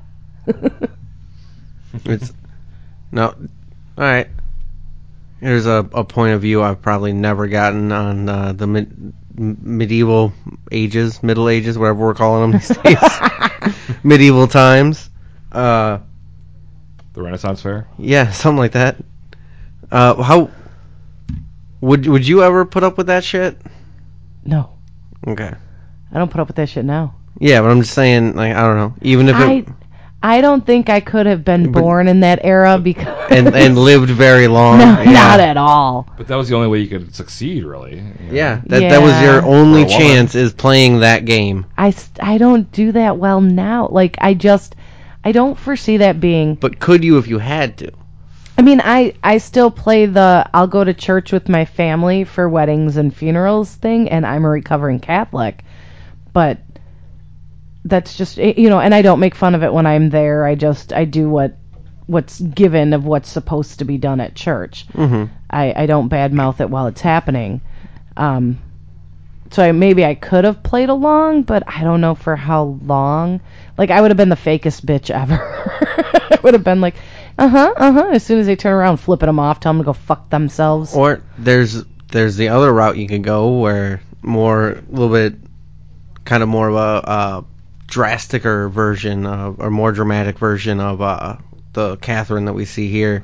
It's no. All right. Here's a, a point of view I've probably never gotten on uh, the mid, m- medieval ages, middle ages, whatever we're calling them these days. Medieval times. Uh, The Renaissance Fair? yeah, something like that. Uh, how would would you ever put up with that shit? No, Okay. I don't put up with that shit now. Yeah, but I'm just saying, like, I don't know. Even if it I I don't think I could have been But- born in that era because and and lived very long. no, yeah. not at all. But that was the only way you could succeed, really. you know. Yeah, that that was Yeah. your only For a woman. chance is playing that game. I, st- I don't do that well now. Like I just I don't foresee that being. But could you if you had to? I mean, I I still play the I'll go to church with my family for weddings and funerals thing, and I'm a recovering Catholic, but that's just you know, and I don't make fun of it when I'm there. I just I do what what's given of what's supposed to be done at church. Mm-hmm. I, I don't badmouth it while it's happening. Um, so I, maybe I could have played along, but I don't know for how long. Like, I would have been the fakest bitch ever. I would have been like, uh-huh, uh-huh, as soon as they turn around, flipping them off, tell them to go fuck themselves. Or there's there's the other route you could go where more a little bit kind of more of a uh, drasticer version of, or more dramatic version of uh, the Catherine that we see here,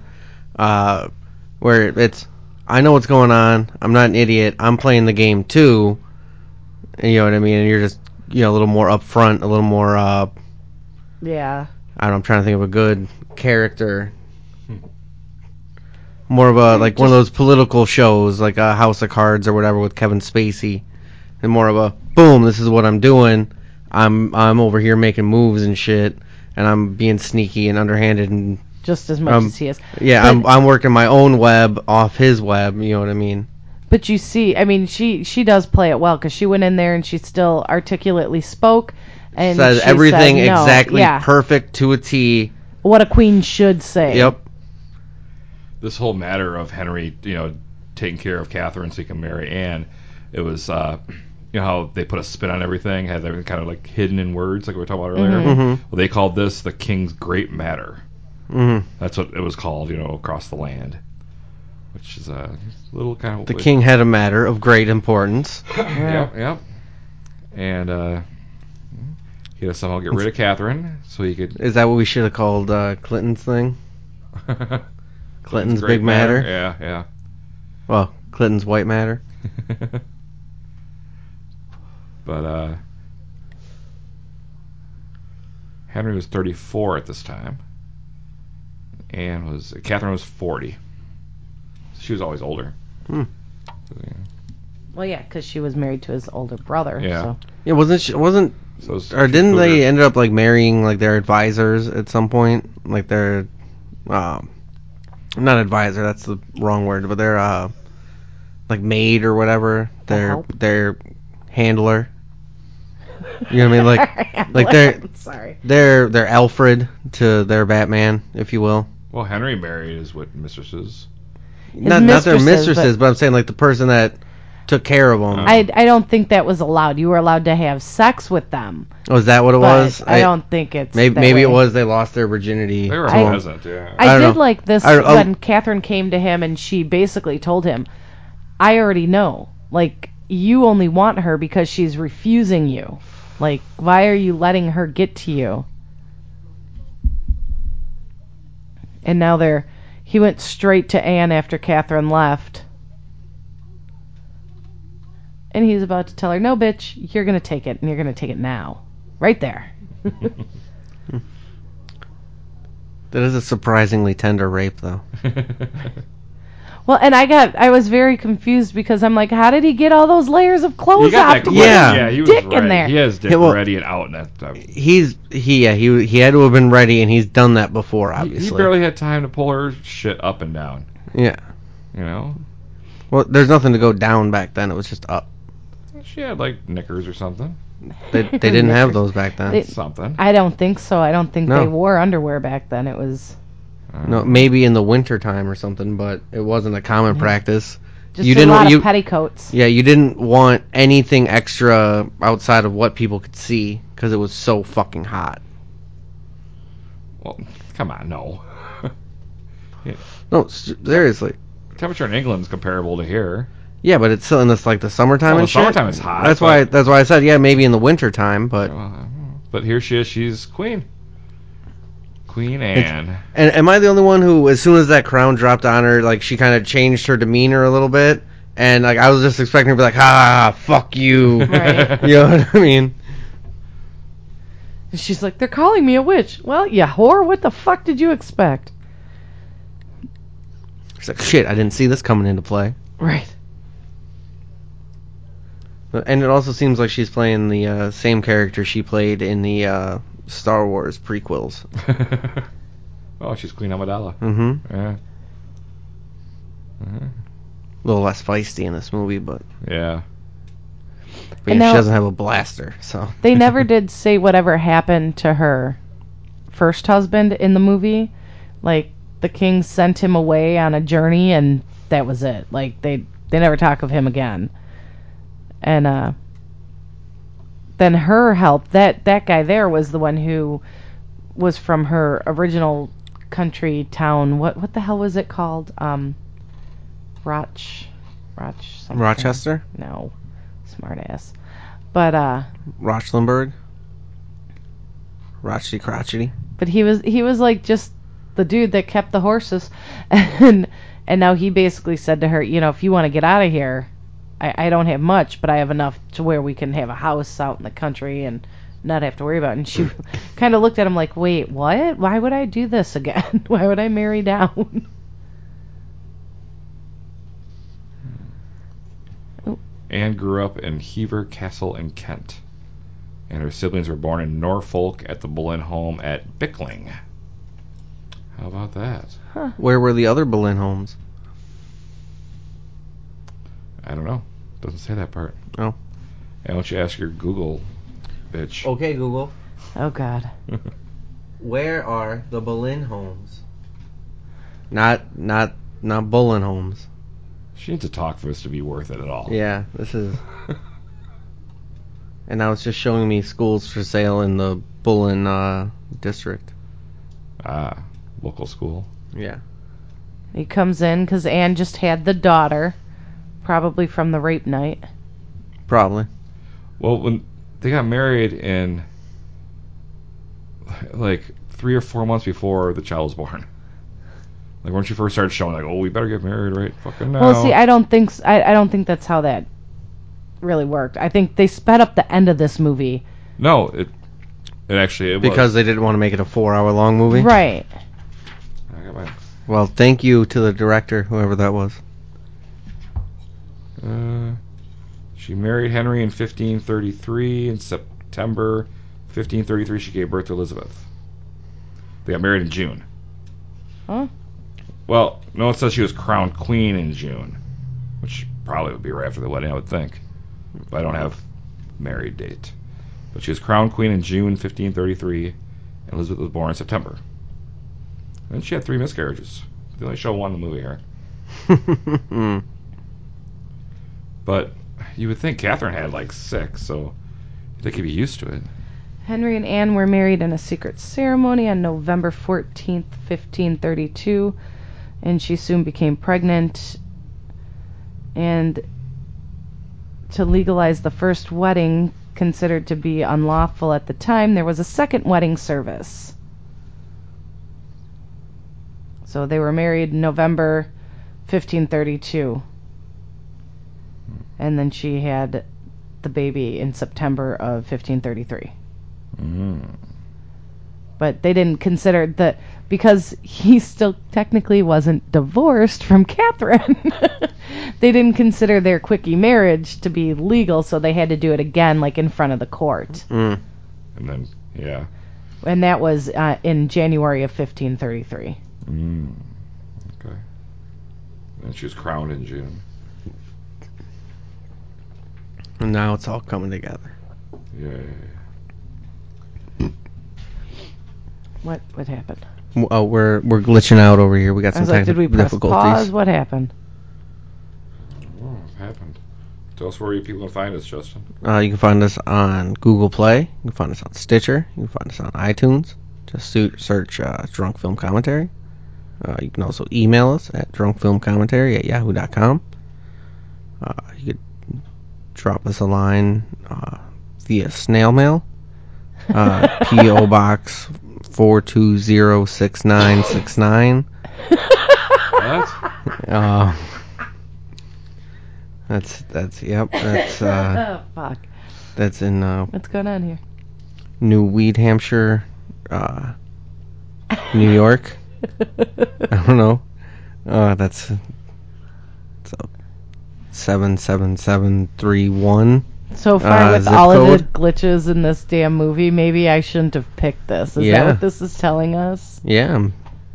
uh, where it's I know what's going on. I'm not an idiot. I'm playing the game too. And you know what I mean? And you're just, you know, a little more upfront, a little more, uh, Yeah. I don't know, I'm trying to think of a good character. More of a, like, one of those political shows, like a House of Cards or whatever with Kevin Spacey. And more of a, boom, this is what I'm doing. I'm I'm over here making moves and shit. And I'm being sneaky and underhanded and... Just as much Um, as he is. Yeah, But- I'm I'm working my own web off his web, you know what I mean? But you see, I mean, she she does play it well because she went in there and she still articulately spoke and Says she everything said, no, exactly yeah, perfect to a T. what a queen should say. Yep. This whole matter of Henry, you know, taking care of Catherine so he can marry Anne, it was, uh, you know how they put a spin on everything, had everything kind of like hidden in words, like we were talking about earlier. Mhm. Well, they called this the King's Great Matter. Mhm. That's what it was called, you know, across the land, which is a little kind of The king had a matter of great importance. Yep, yep. And uh, he had to somehow get rid of Catherine so he could. Is that what we should have called uh, Clinton's thing? Clinton's Great big matter? Yeah, yeah. Well, Clinton's white matter. But uh, Henry was thirty-four at this time. Anne was Catherine was forty. She was always older. Hmm. Well, yeah, because she was married to his older brother. Yeah. So. Yeah, wasn't she, wasn't So it was- or she didn't was they older. ended up like marrying like their advisors at some point? Like their um not advisor, that's the wrong word, but their uh like maid or whatever, The their help? their handler. You know what I mean? Like like they're Sorry. they're they're Alfred to their Batman, if you will. Well, Henry married his what mistresses. Not not their mistresses, mistresses, but- but I'm saying like the person that took care of them. Oh. I, I don't think that was allowed. You were allowed to have sex with them. Oh, is that what it But was? I, don't think it's. Maybe that maybe it way. was they lost their virginity. They were to I- 'em. peasant, yeah. I, I don't did know. like this I- I- when Catherine came to him and she basically told him, I already know. Like, you only want her because she's refusing you. Like, why are you letting her get to you? And now they're. He went straight to Anne after Catherine left. And he's about to tell her, no, bitch, you're going to take it, and you're going to take it now. Right there. That is a surprisingly tender rape, though. Well, and I got, I was very confused because I'm like, how did he get all those layers of You clothes got off that to quick. put Yeah. his yeah, he was dick ready. in there? He has dick Yeah, well- ready and out in that time. He's he yeah he he had to have been ready, and he's done that before, He, obviously. he barely had time to pull her shit up and down. Yeah. You know, Well, there's nothing to go down back then. It was just up. she had like knickers or something. They they didn't have Knickers. those back then. They- Something. I don't think so. I don't think No. they wore underwear back then. It was Uh, No, maybe in the winter time or something, but it wasn't a common practice. just You a didn't lot you of petticoats. yeah you didn't want anything extra outside of what people could see because it was so fucking hot. Well, come on, no. No, s- seriously. Temperature in England is comparable to here. Yeah, but it's still in this like the summertime Well, and the shit. summertime is hot, That's but- why that's why I said yeah maybe in the winter time, but Uh, But here she is. She's queen. Queen Anne. and am I the only one who, as soon as that crown dropped on her, like she kind of changed her demeanor a little bit, and like I was just expecting her to be like, ah, fuck you, Right. you know what I mean? And she's like, they're calling me a witch. Well, yeah, whore. What the fuck did you expect? She's like, shit, I didn't see this coming into play. Right. And it also seems like she's playing the uh, same character she played in the uh, Star Wars prequels. Oh, she's Queen Amidala. Mm-hmm. Yeah. Uh-huh. A little less feisty in this movie, but, Yeah. but And yeah, now- she doesn't have a blaster, so. They never did say whatever happened to her first husband in the movie. Like, the king sent him away on a journey, and that was it. Like, they they never talk of him again. And uh, then her help, that that guy there was the one who was from her original country town. What what the hell was it called? Um, Roch, Roch something. Rochester? No, smart ass. But uh. Rochlenberg? Rochety crotchety? But he was he was like just the dude that kept the horses, and and now he basically said to her, you know, if you want to get out of here, I, I don't have much, but I have enough to where we can have a house out in the country and not have to worry about it. And she kind of looked at him like, wait, what? Why would I do this again? Why would I marry down? Anne grew up in Hever Castle in Kent, and her siblings were born in Norfolk at the Boleyn home at Bickling. How about that? Huh. Where were the other Boleyn homes? I don't know. Doesn't say that part. Oh. And why don't you ask your Google, bitch? Okay, Google. Oh, God. Where are the Boleyn homes? Not, not, not Boleyn homes. She needs to talk for this to be worth it at all. Yeah, this is. And now it's just showing me schools for sale in the Boleyn uh, district. Ah, local school. Yeah. He comes in because Anne just had the daughter, probably from the rape night. Probably. Well, when they got married in like three or four months before the child was born. Like when she first started showing, like, oh, we better get married right fucking now. Well, see, I don't think s- I, I don't think that's how that really worked. I think they sped up the end of this movie. No, it it actually it Because was. they didn't want to make it a four-hour-long movie. Right. I got my, Well, thank you to the director, whoever that was. uh, she married Henry in fifteen thirty-three. In September fifteen thirty-three, she gave birth to Elizabeth. They got married in June. Huh? Well, no, it says she was crowned queen in June, which probably would be right after the wedding, I would think. But I don't have married date. But she was crowned queen in June fifteen thirty-three, and Elizabeth was born in September. And she had three miscarriages. They only show one in the movie here. But you would think Catherine had like six, so they could be used to it. Henry and Anne were married in a secret ceremony on November fourteenth, fifteen thirty-two, and she soon became pregnant. And to legalize the first wedding, considered to be unlawful at the time, there was a second wedding service. So they were married in November fifteen thirty-two. And then she had the baby in September of fifteen thirty-three. Mm. But they didn't consider that because he still technically wasn't divorced from Catherine. They didn't consider their quickie marriage to be legal, so they had to do it again, like in front of the court. Mm. And then, yeah. And that was uh, in January of fifteen thirty-three. Mm. Okay. And she was crowned in June. And now it's all coming together. Yay. What what happened? Oh, we're we're glitching out over here. We got I some was like, did we technical press difficulties. pause? What happened? Oh, what happened? Tell us where you people can find us, Justin. Uh, you can find us on Google Play. You can find us on Stitcher. You can find us on iTunes. Just su- search uh, Drunk Film Commentary. Uh, you can also email us at drunkfilmcommentary at yahoo dot com. Uh, you could drop us a line uh, via snail mail. Uh, P O Box four two zero six nine six nine. What? Uh, that's that's yep. That's uh, Oh, fuck. that's in uh, What's going on here? New Weed Hampshire, uh, New York. I don't know. Uh, that's it's a seven seven seven three one. So far, Uh, with zip all code? of the glitches in this damn movie, maybe I shouldn't have picked this. Is Yeah. that what this is telling us? Yeah.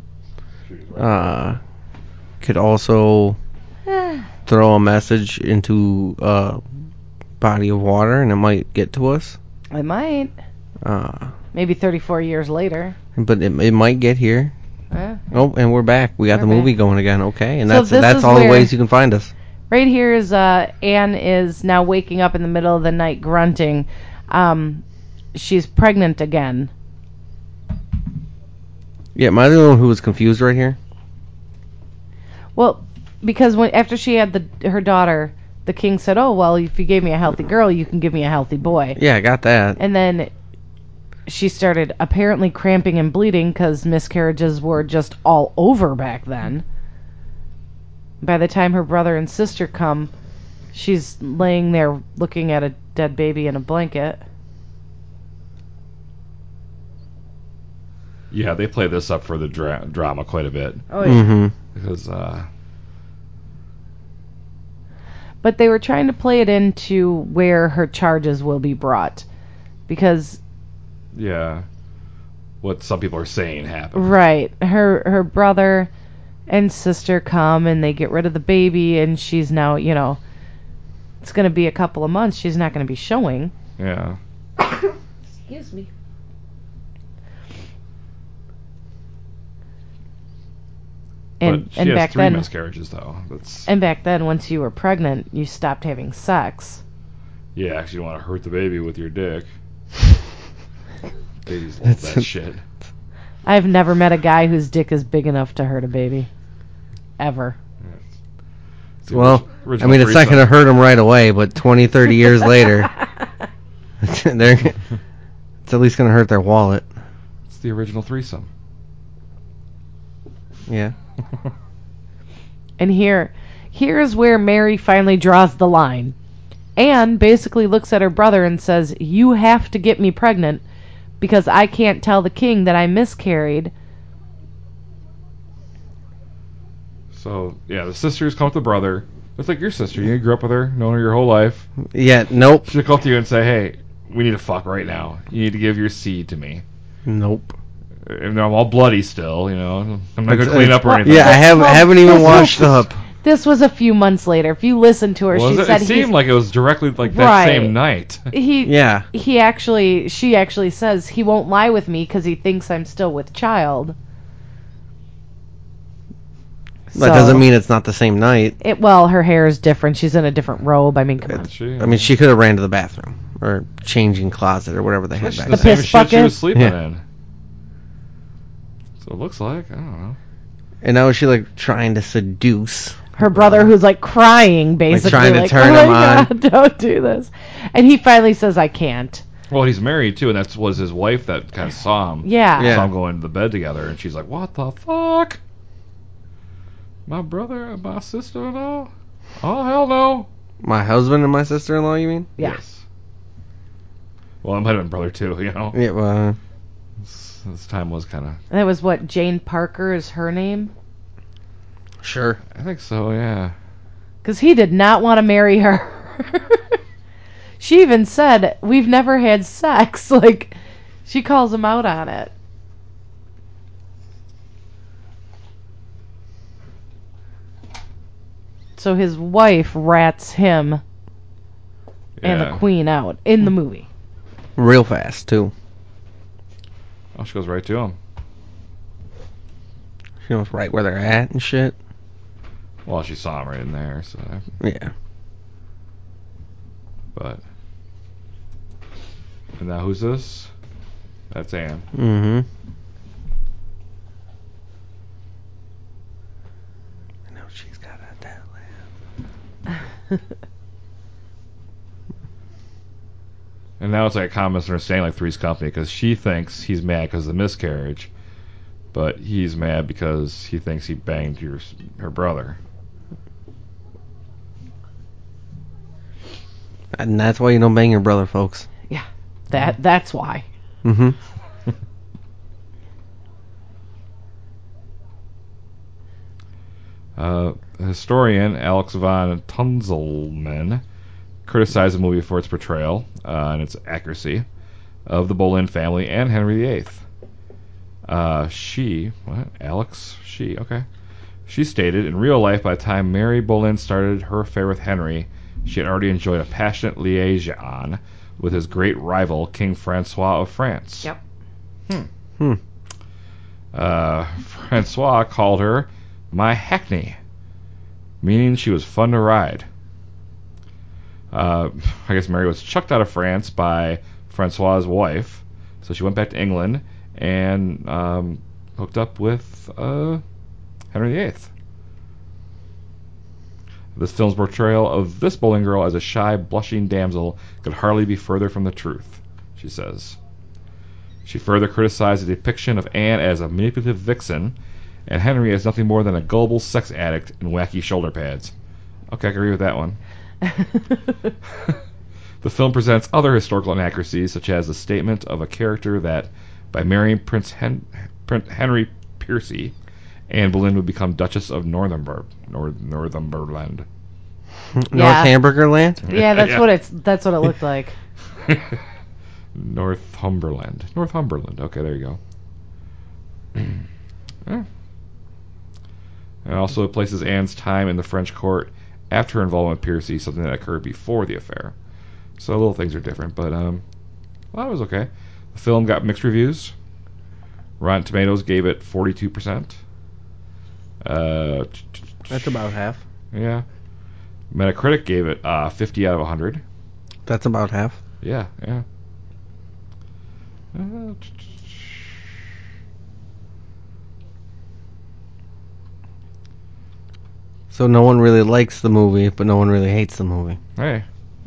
Uh, could also throw a message into a body of water, and it might get to us. I might. Uh, Maybe thirty-four years later. but it, it might get here. Uh, Oh, and we're back. We got We're the movie back. going again. Okay, and So that's this that's is all the where- ways you can find us. right here is uh, Anne is now waking up in the middle of the night grunting. Um, she's pregnant again. Yeah, am I the only one who was confused right here? Well, because when after she had the her daughter, the king said, "Oh, well, if you gave me a healthy girl, you can give me a healthy boy." Yeah, I got that. And then she started apparently cramping and bleeding because miscarriages were just all over back then. By the time her brother and sister come, she's laying there looking at a dead baby in a blanket. Yeah, they play this up for the dra- drama quite a bit. Oh yeah. Mm-hmm. Because, uh, But they were trying to play it into where her charges will be brought. Because, yeah, what some people are saying happened. right, her her brother and sister come and they get rid of the baby, and she's now, you know, it's going to be a couple of months. She's not going to be showing. Yeah. Excuse me. And but she and has back three then, miscarriages, though. That's and back then, once you were pregnant, you stopped having sex. Yeah, actually, you don't want to hurt the baby with your dick. Babies love that shit. I've never met a guy whose dick is big enough to hurt a baby. Ever. It's the Well, orig- I original mean, it's not threesome. going to hurt them right away, but twenty, thirty years later, they're, it's at least going to hurt their wallet. It's the original threesome. Yeah. And here, here's where Mary finally draws the line. Anne basically looks at her brother and says, "You have to get me pregnant because I can't tell the king that I miscarried." So, yeah, the sisters come with the brother. It's like your sister. You grew up with her, known her your whole life. Yeah, nope. She'll come to you and say, hey, we need to fuck right now. You need to give your seed to me. Nope. And I'm all bloody still, you know. I'm not going It's- to clean up or well, anything. Yeah, I haven't, Well, haven't even this was- washed up. This was a few months later. If you listen to her, Was she it? said It he's, seemed like it was directly like that Right. same night. he Yeah. he actually she actually says he won't lie with me because he thinks I'm still with child. That doesn't mean it's not the same night. it. Well, her hair is different. She's in a different robe. I mean, come on. She, I mean, she could have ran to the bathroom or changing closet or whatever they had back the The then. same piss shit she bucket? was sleeping Yeah. in. So it looks like, I don't know. And now is she like trying to seduce? Her brother, who's like crying, basically, trying to like, turn "Oh him my on." God, don't do this." And he finally says, "I can't." Well, he's married too, and that was his wife that kind of saw him. Yeah. Yeah. Saw him going to the bed together, and she's like, "What the fuck? My brother and my sister-in-law? Oh hell no!" My husband and my sister-in-law, you mean? Yeah. Yes. Well, it might have been brother too. You know, Yeah. Well, this, this time was kind of. That was what Jane Parker is her name, sure. I think so. Yeah. because he did not want to marry her. She even said, "We've never had sex." Like, she calls him out on it. So his wife rats him and the Yeah. queen out in the movie. Real fast too. Oh, she goes right to him. She knows right where they're at and shit. Well, she saw him right in there. So, Yeah. but. And now who's this? That's Anne. Mm-hmm. I know she's got a that And now it's like a common misunderstanding, like Three's Company, because she thinks he's mad because of the miscarriage, but he's mad because he thinks he banged your her brother. And that's why you don't bang your brother, folks. Yeah, that that's why. Mm-hmm. Uh, historian Alex von Tunzelman criticized the movie for its portrayal uh, and its accuracy of the Boleyn family and Henry the Eighth. Uh, she, what? Alex? She, okay. She stated, in real life, by the time Mary Boleyn started her affair with Henry, she had already enjoyed a passionate liaison with his great rival, King Francois of France. Yep. Hmm. Hmm. Uh, Francois called her my hackney, meaning she was fun to ride. Uh, I guess Mary was chucked out of France by Francois's wife, so she went back to England and um, hooked up with uh, Henry the Eighth. This film's portrayal of this Boleyn girl as a shy, blushing damsel could hardly be further from the truth, she says. She further criticized the depiction of Anne as a manipulative vixen and Henry as nothing more than a gullible sex addict in wacky shoulder pads. Okay, I can agree with that one. The film presents other historical inaccuracies, such as the statement of a character that by marrying Prince, Hen- Prince Henry Percy, Anne Boleyn would become Duchess of Northumberland. North- Northumberland. North Yeah. Hamburger Land? Yeah, that's Yeah. what it's. That's what it looked like. Northumberland. Northumberland. Okay, there you go. Yeah. And also it places Anne's time in the French court after her involvement with Percy, something that occurred before the affair. So little things are different, but um, well, it was okay. The film got mixed reviews. Rotten Tomatoes gave it forty-two percent. Uh, That's about half. yeah. Metacritic gave it uh, fifty out of one hundred. That's about half. Yeah, yeah. Uh, So no one really likes the movie, but no one really hates the movie. Hey.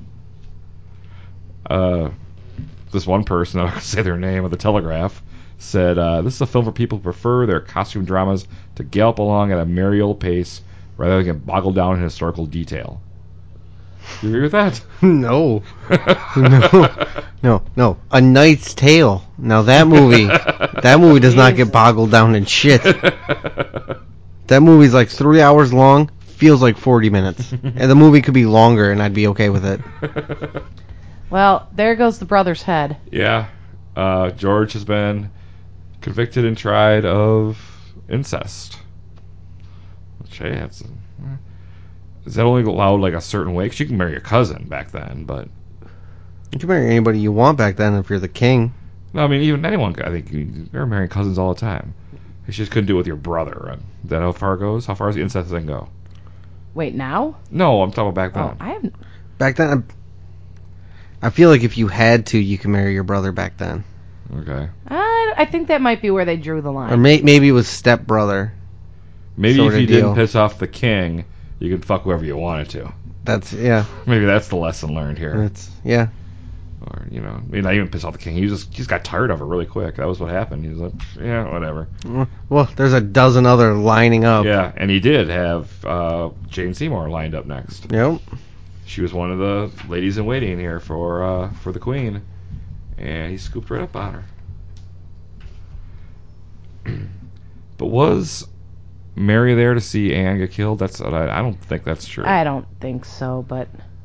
Uh, this one person, I don't say their name, of the Telegraph, said, uh, this is a film for people who prefer their costume dramas to gallop along at a merry old pace rather than get bogged down in historical detail. You agree with that? No. No. No, no. A Knight's Tale. Now that movie, that movie does not get boggled down in shit. That movie's like three hours long, feels like forty minutes. And the movie could be longer and I'd be okay with it. Well, there goes the brother's head. Yeah. Uh, George has been convicted and tried of incest. Which, hey, that's... Is that only allowed like a certain way? Because you can marry your cousin back then, but... You can marry anybody you want back then if you're the king. No, I mean, even anyone, I think, you- they're marrying cousins all the time. You just couldn't do it with your brother. Right? Is that how far it goes? How far does the incest thing go? Wait, now? No, I'm talking about back Oh, then. I haven't. Back then, I I feel like if you had to, you could marry your brother back then. Okay. I, I think that might be where they drew the line. Or may, maybe it was stepbrother. Maybe Sort if of you deal. didn't piss off the king, you could fuck whoever you wanted to. That's, yeah. Maybe that's the lesson learned here. That's, yeah. Or, you know, I mean, not even piss off the king. He just he just got tired of her really quick. That was what happened. He was like, yeah, whatever. Well, there's a dozen other lining up. Yeah, and he did have uh, Jane Seymour lined up next. Yep. She was one of the ladies in waiting here for uh, for the queen, and he scooped right up on her. But was Mary there to see Anne get killed? That's I, I don't think that's true. I don't think so, but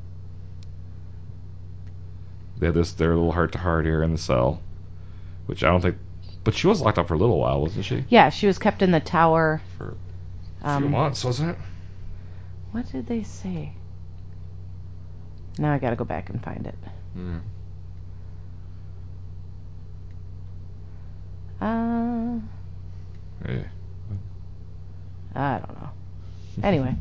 They had this their little heart to heart here in the cell, which I don't think. But she was locked up for a little while, wasn't she? yeah, she was kept in the tower. For a few Um, months, wasn't it? what did they say? Now I gotta go back and find it. Mm. Uh, Yeah. I don't know. Anyway,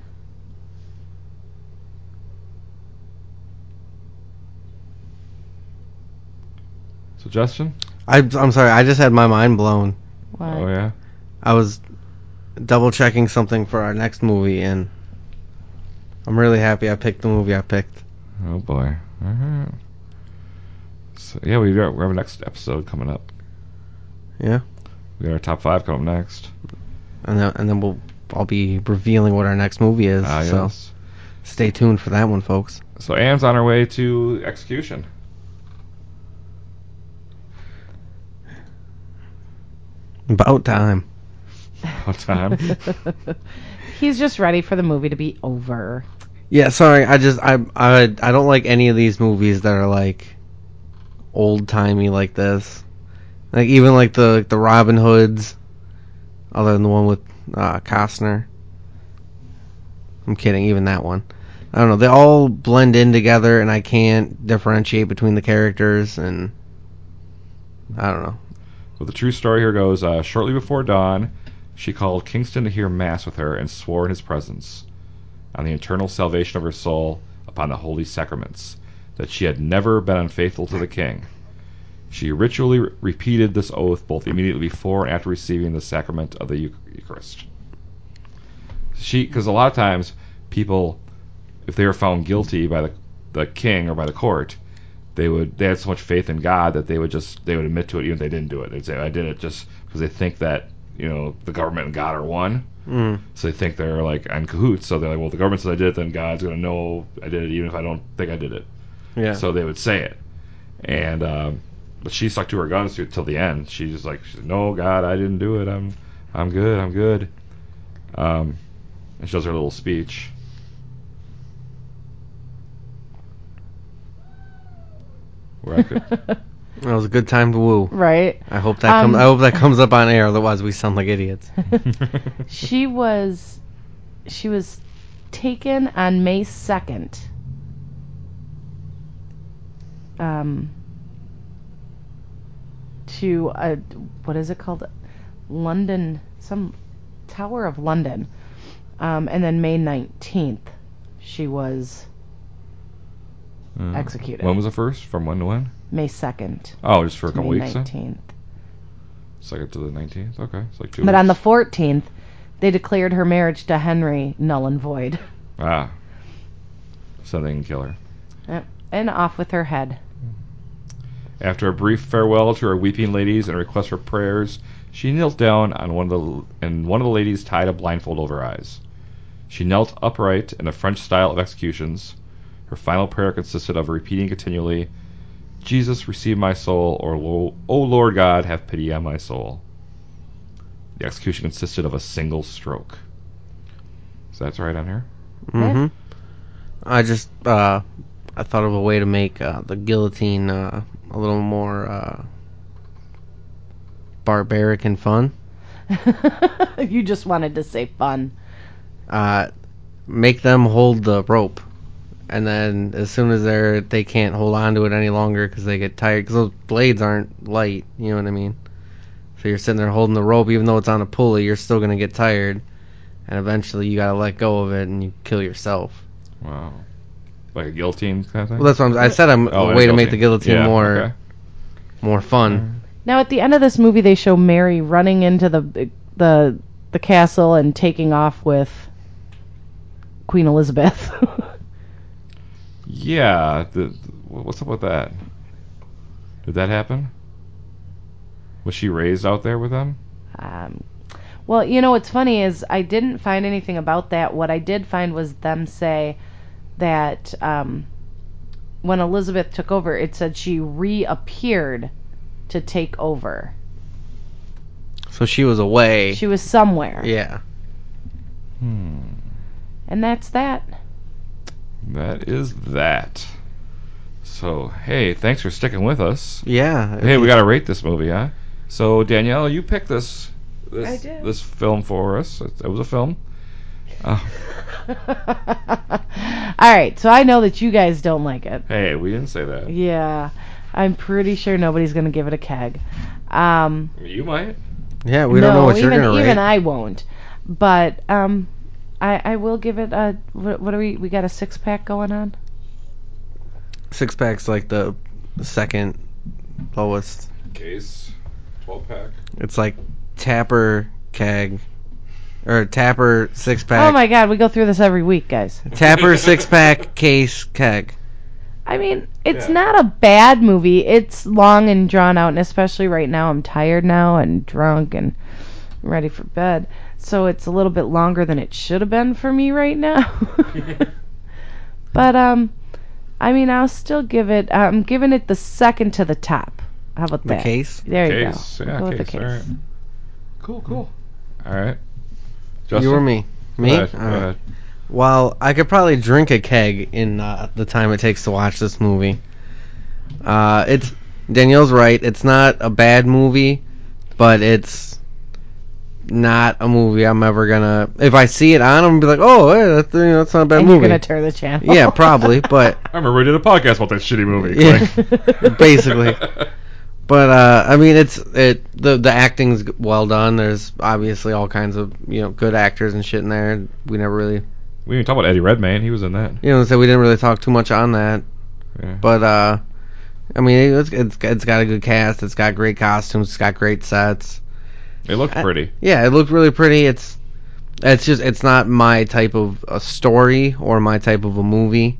Suggestion? I, I'm sorry, I just had my mind blown. what? Oh yeah. I was double checking something for our next movie, and I'm really happy I picked the movie I picked. Oh boy. Uh-huh. So yeah, we got we have a next episode coming up. Yeah. We got our top five coming up next. And then, and then we'll I'll be revealing what our next movie is. Ah so yes. stay tuned for that one, folks. So Anne's on her way to execution. About time. What time? He's just ready for the movie to be over. Yeah, sorry. I just I I I don't like any of these movies that are like old timey like this. Like even like the the Robin Hoods, other than the one with uh, Costner. I'm kidding. Even that one. I don't know. They all blend in together, and I can't differentiate between the characters. And I don't know. So the true story here goes, uh, shortly before dawn, she called Kingston to hear Mass with her and swore in his presence, on the eternal salvation of her soul, upon the holy sacraments, that she had never been unfaithful to the king. She ritually re- repeated this oath both immediately before and after receiving the sacrament of the Eucharist. She, because a lot of times, people, if they were found guilty by the the king or by the court, they would they had so much faith in God that they would just they would admit to it even if they didn't do it. They'd say, I did it just because they think that you know, the government and God are one. Mm. So they think they're like in cahoots. So they're like, well, the government says I did it, then God's gonna know I did it, even if I don't think I did it. Yeah. So they would say it, and um, but she stuck to her guns to, till the end. She's just like, she's, no, God, I didn't do it. I'm, I'm good. I'm good. Um, and she does her little speech. Where I could, That was a good time to woo. Right. I hope that Um, comes. I hope that comes up on air. Otherwise, we sound like idiots. She was she was taken on May second. Um to uh what is it called? London, some Tower of London. Um and then May nineteenth she was uh, executed. When was the first? From when to when? May second. Oh, just for a to couple May weeks then? nineteenth. Second to the nineteenth. Okay, it's like two. But weeks. on the fourteenth, they declared her marriage to Henry null and void. Ah. So they can kill her. Yep. And off with her head. After a brief farewell to her weeping ladies and a request for prayers, she knelt down on one of the and one of the ladies tied a blindfold over her eyes. She knelt upright in the French style of executions. Her final prayer consisted of repeating continually, "Jesus, receive my soul," or "O Lord God, have pity on my soul." The execution consisted of a single stroke. So that's right on here. Mm-hmm. I just uh, I thought of a way to make uh, the guillotine uh, a little more uh, barbaric and fun. You just wanted to say fun. Uh, make them hold the rope, and then as soon as they're they can't hold on to it any longer because they get tired, because those blades aren't light. You know what I mean? So you're sitting there holding the rope, even though it's on a pulley, you're still gonna get tired, and eventually you gotta let go of it and you kill yourself. Wow. Like a guillotine kind of thing? Well, that's what I'm, I said. I'm Oh, a and way a to make the guillotine Yeah, more okay. more fun. Now, at the end of this movie, they show Mary running into the the the castle and taking off with Queen Elizabeth. Yeah. The, what's up with that? Did that happen? Was she raised out there with them? um, well, you know what's funny is I didn't find anything about that. What I did find was them say that um, when Elizabeth took over, it said she reappeared to take over. So she was away. She was somewhere. Yeah. Hmm. And that's that. That is that. So, hey, thanks for sticking with us. Yeah. Hey, we got to rate this movie, huh? So, Danielle, you picked this this, I did. this film for us. It, it was a film. Uh, All right, so I know that you guys don't like it. hey, we didn't say that. Yeah, I'm pretty sure nobody's gonna give it a keg. Um, You might. Yeah, we no, don't know what even you're gonna even rate. I won't. But um, I I will give it a. What, what are we? We got a six pack going on. Six pack's like the second lowest. Case. twelve pack. It's like Tapper keg, or Tapper six pack. Oh my God, we go through this every week, guys. Tapper six pack case keg. I mean, it's Yeah. not a bad movie. It's long and drawn out, and especially right now, I'm tired now and drunk and ready for bed. So it's a little bit longer than it should have been for me right now. But um, I mean, I'll still give it. I'm giving it the second to the top. How about The that? case? There you Case. go. Yeah, Go with the case. case. All right. Cool, cool. All right. Justin? You or me? Go Me? ahead, go All right. ahead. Well, I could probably drink a keg in uh, the time it takes to watch this movie. Uh, it's Danielle's right. It's not a bad movie, but it's not a movie I'm ever gonna. If I see it on, I'm gonna be like, "Oh, hey, that's, you know, that's not a bad And movie." you're gonna turn the channel. Yeah, probably, but I remember we did a podcast about that shitty movie. Yeah. Basically. But uh, I mean, it's it the the acting's well done. There's obviously all kinds of you know good actors and shit in there. We never really, We didn't talk about Eddie Redmayne. He was in that. you know, so we didn't really talk too much on that. Yeah. But uh, I mean, it's it's it's got a good cast. It's got great costumes. It's got great sets. It looked I- pretty. Yeah, it looked really pretty. It's it's just it's not my type of a story or my type of a movie.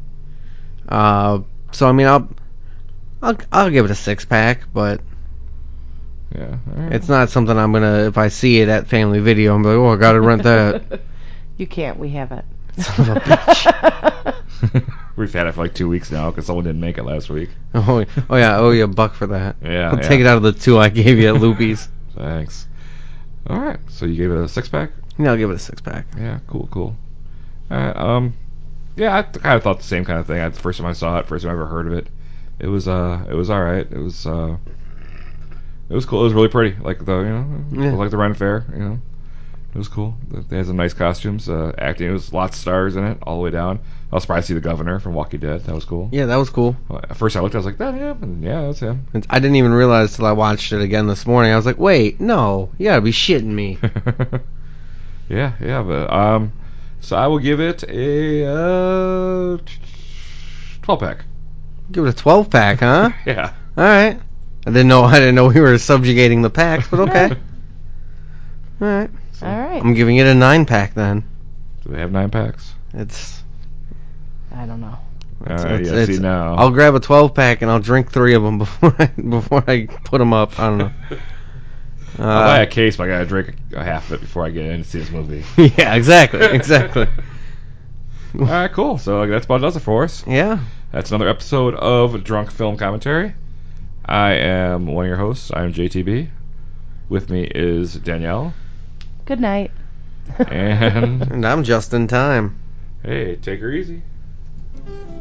Uh, so I mean, I'll I'll I'll give it a six pack, but Yeah. All right. It's not something I'm gonna, if I see it at Family Video, I'm like, oh, I gotta rent that. You can't. We have it. Son of a bitch. We've had it for like two weeks now because someone didn't make it last week. Oh, oh yeah, I owe you a buck for that. Yeah. I'll yeah. take it out of the two I gave you at Loopy's. Thanks. All right. So you gave it a six pack? Yeah, I'll give it a six pack. Yeah. Cool. Cool. All right. Um. Yeah, I kind of thought the same kind of thing. I, the first time I saw it, first time I ever heard of it, it was uh, it was all right. It was uh, it was cool. It was really pretty. Like the you know, Yeah. like the Ren Fair. You know, it was cool. They had some nice costumes. Uh, acting. It was lots of stars in it, all the way down. I was surprised to see the governor from Walking Dead. That was cool. Yeah, that was cool. Uh, At first, I looked. I was like, "That him?" And yeah, that's him. It's- I didn't even realize till I watched it again this morning. I was like, wait, no, you gotta be shitting me. yeah, yeah. But um, so I will give it a uh, twelve pack. Give it a twelve pack, huh? Yeah. All right. I didn't know. I didn't know we were subjugating the packs, but okay. All right. So, All right. I'm giving it a nine pack then. Do they have nine packs? It's. I don't know. All it's, right. it's- Yeah. See it's- now. I'll grab a twelve pack and I'll drink three of them before I before I put them up. I don't know. Uh, I'll buy a case, but I gotta drink a, a half of it before I get in to see this movie. yeah, exactly, exactly. All right, cool. So that's about does it for us. Yeah. That's another episode of Drunk Film Commentary. I am one of your hosts. I am J T B. With me is Danielle. Good night. And And I'm just in time. hey, take her easy.